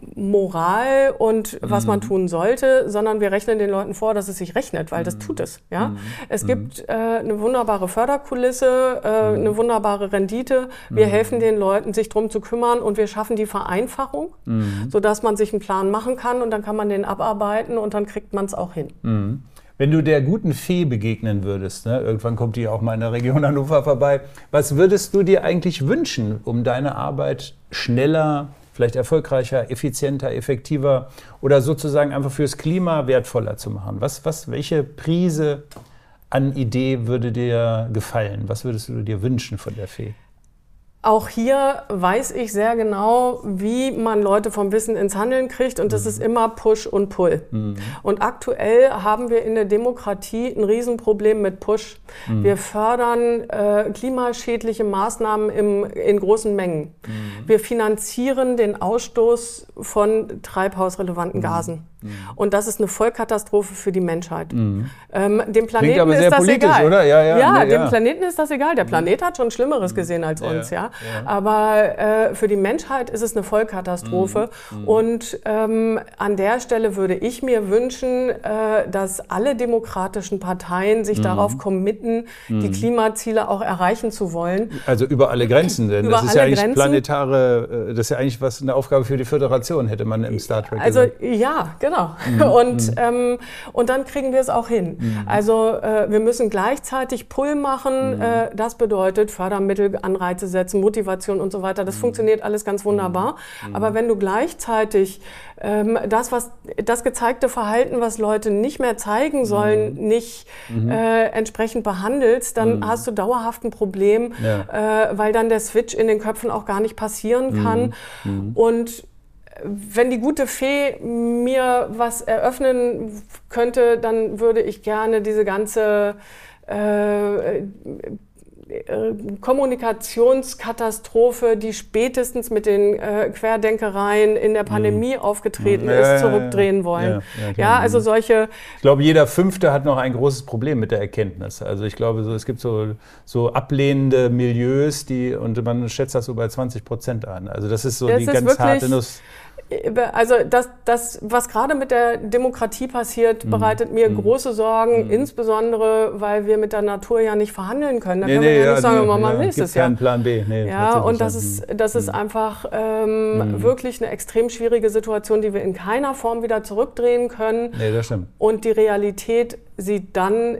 Moral und was mhm. man tun sollte, sondern wir rechnen den Leuten vor, dass es sich rechnet, weil mhm. das tut es. Ja? Mhm. Es gibt äh, eine wunderbare Förderkulisse, äh, mhm. eine wunderbare Rendite. Wir mhm. helfen den Leuten, sich drum zu kümmern, und wir schaffen die Vereinfachung, mhm. sodass man sich einen Plan machen kann, und dann kann man den abarbeiten und dann kriegt man es auch hin. Mhm. Wenn du der guten Fee begegnen würdest, ne, irgendwann kommt die auch mal in der Region Hannover vorbei, was würdest du dir eigentlich wünschen, um deine Arbeit schneller, vielleicht erfolgreicher, effizienter, effektiver oder sozusagen einfach fürs Klima wertvoller zu machen? Was, was, welche Prise an Idee würde dir gefallen? Was würdest du dir wünschen von der Fee? Auch hier weiß ich sehr genau, wie man Leute vom Wissen ins Handeln kriegt, und das mhm. ist immer Push und Pull. Mhm. Und aktuell haben wir in der Demokratie ein Riesenproblem mit Push. Mhm. Wir fördern äh, klimaschädliche Maßnahmen im, in großen Mengen. Mhm. Wir finanzieren den Ausstoß von treibhausrelevanten mhm. Gasen. Mhm. Und das ist eine Vollkatastrophe für die Menschheit. Mhm. Ähm, dem Planeten aber sehr ist das politisch, egal. Oder? Ja, ja, ja, nee, dem ja. Planeten ist das egal. Der Planet hat schon Schlimmeres gesehen als ja. uns. Ja? ja. aber äh, für die Menschheit ist es eine Vollkatastrophe. Mhm. Und ähm, an der Stelle würde ich mir wünschen, äh, dass alle demokratischen Parteien sich mhm. darauf committen, mhm. die Klimaziele auch erreichen zu wollen. Also über alle Grenzen, denn über das ist ja eigentlich Grenzen. planetare, das ist ja eigentlich was eine Aufgabe für die Föderation, hätte man im Star Trek also, gesagt. Also ja, genau. Mhm. Und, mhm. ähm, und dann kriegen wir es auch hin. Mhm. Also äh, wir müssen gleichzeitig Pull machen, mhm. äh, das bedeutet Fördermittel, Anreize setzen, Motivation und so weiter. Das mhm. funktioniert alles ganz wunderbar. Mhm. Aber wenn du gleichzeitig ähm, das, was, das gezeigte Verhalten, was Leute nicht mehr zeigen sollen, mhm. nicht mhm. Äh, entsprechend behandelst, dann mhm. hast du dauerhaft ein Problem, ja. äh, weil dann der Switch in den Köpfen auch gar nicht passieren kann. Mhm. Und wenn die gute Fee mir was eröffnen könnte, dann würde ich gerne diese ganze äh, Kommunikationskatastrophe, die spätestens mit den äh, Querdenkereien in der Pandemie mhm. aufgetreten ja, ist, zurückdrehen wollen. Ja, ja, ja, also solche... Ich glaube, jeder Fünfte hat noch ein großes Problem mit der Erkenntnis. Also ich glaube, so, es gibt so, so ablehnende Milieus, die, und man schätzt das so bei zwanzig Prozent an. Also das ist so das die ist ganz harte Nuss. Also das, das, was gerade mit der Demokratie passiert, bereitet mir mm. große Sorgen, mm. insbesondere, weil wir mit der Natur ja nicht verhandeln können. Da nee, können wir nee, ja nicht ja, sagen, nee, man will es ja. Keinen Plan B. Nee, ja, und das ist, das ist einfach ähm, mm. wirklich eine extrem schwierige Situation, die wir in keiner Form wieder zurückdrehen können. Nee, das stimmt. Und die Realität sieht dann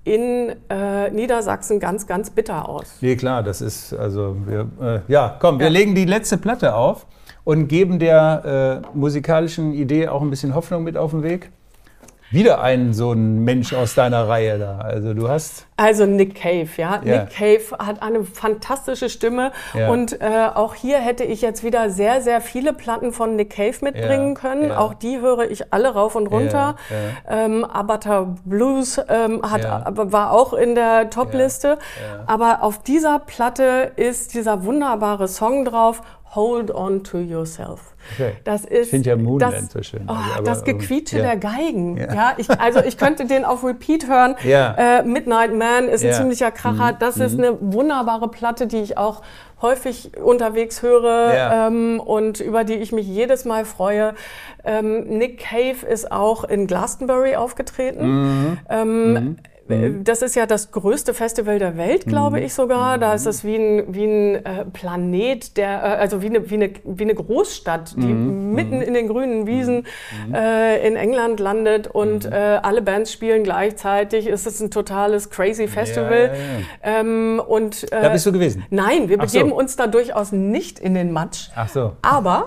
in äh, Niedersachsen ganz, ganz bitter aus. Nee, klar, das ist, also, wir, äh, ja, komm, wir ja. legen die letzte Platte auf und geben der äh, musikalischen Idee auch ein bisschen Hoffnung mit auf den Weg. Wieder ein so ein Mensch aus deiner Reihe da. Also du hast... Also Nick Cave, ja. ja. Nick Cave hat eine fantastische Stimme. Ja. Und äh, auch hier hätte ich jetzt wieder sehr, sehr viele Platten von Nick Cave mitbringen ja. können. Ja. Auch die höre ich alle rauf und runter. Ja. Ja. Ähm, Abata Blues ähm, hat, ja. war auch in der Topliste. Ja. Ja. Aber auf dieser Platte ist dieser wunderbare Song drauf, Hold on to yourself. Okay. Das ist, ich finde ja Moonland so schön. Oh, aber, das Gequietsche ja. der Geigen. Ja. Ja, ich, also ich könnte den auf Repeat hören. Ja. Äh, Midnight Man ist ein ja. ziemlicher Kracher. Das mhm. ist eine wunderbere Platte, die ich auch häufig unterwegs höre ja. ähm, und über die ich mich jedes Mal freue. Ähm, Nick Cave ist auch in Glastonbury aufgetreten. Mhm. Ähm, mhm. Das ist ja das größte Festival der Welt, glaube ich sogar. Da ist es wie ein, wie ein äh, Planet, der, äh, also wie eine, wie, eine, wie eine Großstadt, die mhm. mitten in den grünen Wiesen mhm. äh, in England landet und mhm. äh, alle Bands spielen gleichzeitig. Es ist ein totales crazy Festival. Ja, ja, ja. Ähm, und, äh, da bist du gewesen? Nein, wir begeben so. uns da durchaus nicht in den Matsch. Ach so. Aber...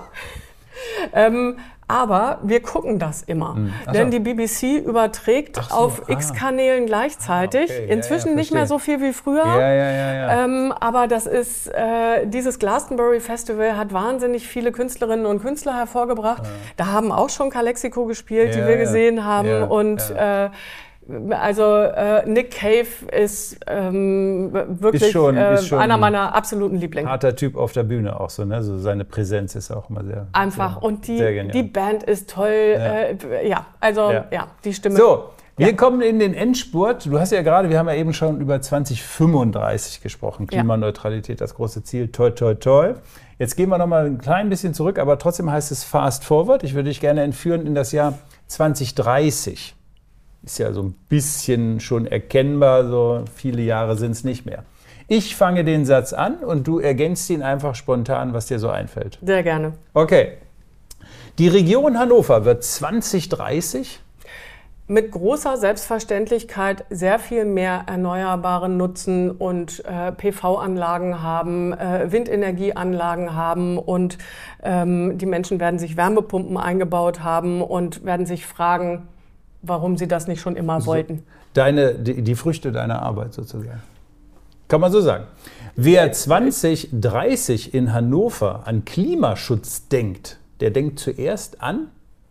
Ähm, Aber wir gucken das immer, hm. denn die B B C überträgt so, auf ah. x Kanälen gleichzeitig. Ah, okay. Inzwischen ja, ja, nicht mehr so viel wie früher, ja, ja, ja, ja. Ähm, aber das ist, äh, dieses Glastonbury Festival hat wahnsinnig viele Künstlerinnen und Künstler hervorgebracht. Ja. Da haben auch schon Calexico gespielt, ja, die wir gesehen haben ja, und ja. Äh, Also äh, Nick Cave ist ähm, wirklich ist schon, äh, ist schon einer meiner absoluten Lieblinge. Harter Typ auf der Bühne auch so, ne? So seine Präsenz ist auch immer sehr einfach sehr, und die, die Band ist toll. Ja, äh, ja also ja. ja, die Stimme. So, wir ja. kommen in den Endspurt. Du hast ja gerade, wir haben ja eben schon über zwanzig fünfunddreißig gesprochen. Klimaneutralität, das große Ziel. Toi, toi, toi. Jetzt gehen wir noch mal ein klein bisschen zurück, aber trotzdem heißt es Fast Forward. Ich würde dich gerne entführen in das Jahr zwanzig dreißig. Ist ja so ein bisschen schon erkennbar, so viele Jahre sind es nicht mehr. Ich fange den Satz an und du ergänzt ihn einfach spontan, was dir so einfällt. Sehr gerne. Okay. Die Region Hannover wird zwanzig dreißig mit großer Selbstverständlichkeit sehr viel mehr Erneuerbare nutzen und äh, P V-Anlagen haben, äh, Windenergieanlagen haben und ähm, die Menschen werden sich Wärmepumpen eingebaut haben und werden sich fragen, warum sie das nicht schon immer so, wollten. Deine, die, die Früchte deiner Arbeit sozusagen. Kann man so sagen. Wer zwanzig dreißig in Hannover an Klimaschutz denkt, der denkt zuerst an?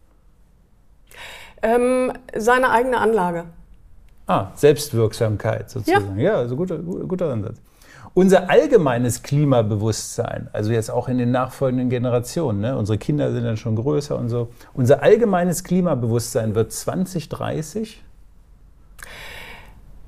Ähm, seine eigene Anlage. Ah, Selbstwirksamkeit sozusagen. Ja, ja, also guter, guter Ansatz. Unser allgemeines Klimabewusstsein, also jetzt auch in den nachfolgenden Generationen, ne? Unsere Kinder sind dann schon größer und so, unser allgemeines Klimabewusstsein wird zwanzig dreißig?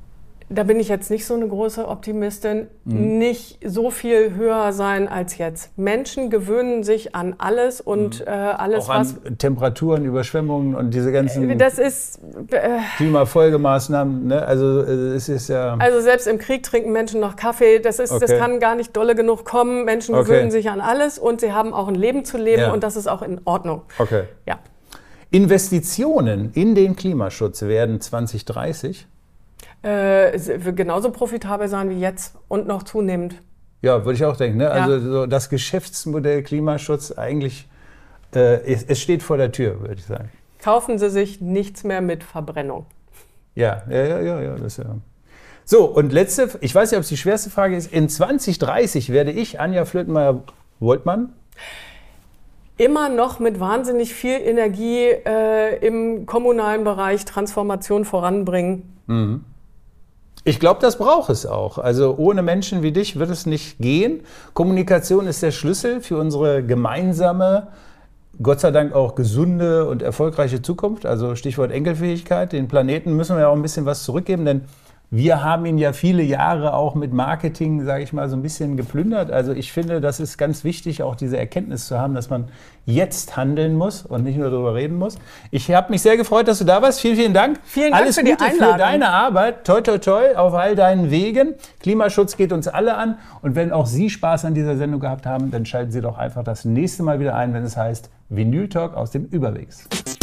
Da bin ich jetzt nicht so eine große Optimistin. Mhm. Nicht so viel höher sein als jetzt. Menschen gewöhnen sich an alles und Mhm. äh, alles, auch an was... Temperaturen, Überschwemmungen und diese ganzen Das ist... Äh, Klimafolgemaßnahmen. Ne? Also äh, es ist ja... Also selbst im Krieg trinken Menschen noch Kaffee. Das, ist, Okay. das kann gar nicht dolle genug kommen. Menschen Okay. gewöhnen sich an alles und sie haben auch ein Leben zu leben Ja. und das ist auch in Ordnung. Okay. Ja. Investitionen in den Klimaschutz werden zwanzig dreißig... Äh, es wird genauso profitabel sein wie jetzt und noch zunehmend. Ja, würde ich auch denken. Ne? Ja. Also so das Geschäftsmodell Klimaschutz eigentlich, äh, es, es steht vor der Tür, würde ich sagen. Kaufen Sie sich nichts mehr mit Verbrennung. Ja, ja, ja, ja, ja, das ja. So, und letzte, ich weiß nicht, ob es die schwerste Frage ist. In zwanzig dreißig werde ich, Anja Flötenmeier-Woltmann, Immer noch mit wahnsinnig viel Energie äh, im kommunalen Bereich Transformation voranbringen. Mhm. Ich glaube, das braucht es auch. Also ohne Menschen wie dich wird es nicht gehen. Kommunikation ist der Schlüssel für unsere gemeinsame, Gott sei Dank auch gesunde und erfolgreiche Zukunft. Also Stichwort Enkelfähigkeit. Den Planeten müssen wir ja auch ein bisschen was zurückgeben, denn wir haben ihn ja viele Jahre auch mit Marketing, sage ich mal, so ein bisschen geplündert. Also ich finde, das ist ganz wichtig, auch diese Erkenntnis zu haben, dass man jetzt handeln muss und nicht nur darüber reden muss. Ich habe mich sehr gefreut, dass du da warst. Vielen, vielen Dank. Vielen Dank Alles für die Gute Einladung. für deine Arbeit. Toi, toi, toi auf all deinen Wegen. Klimaschutz geht uns alle an. Und wenn auch Sie Spaß an dieser Sendung gehabt haben, dann schalten Sie doch einfach das nächste Mal wieder ein, wenn es heißt Vinyl Talk aus dem Überwegs.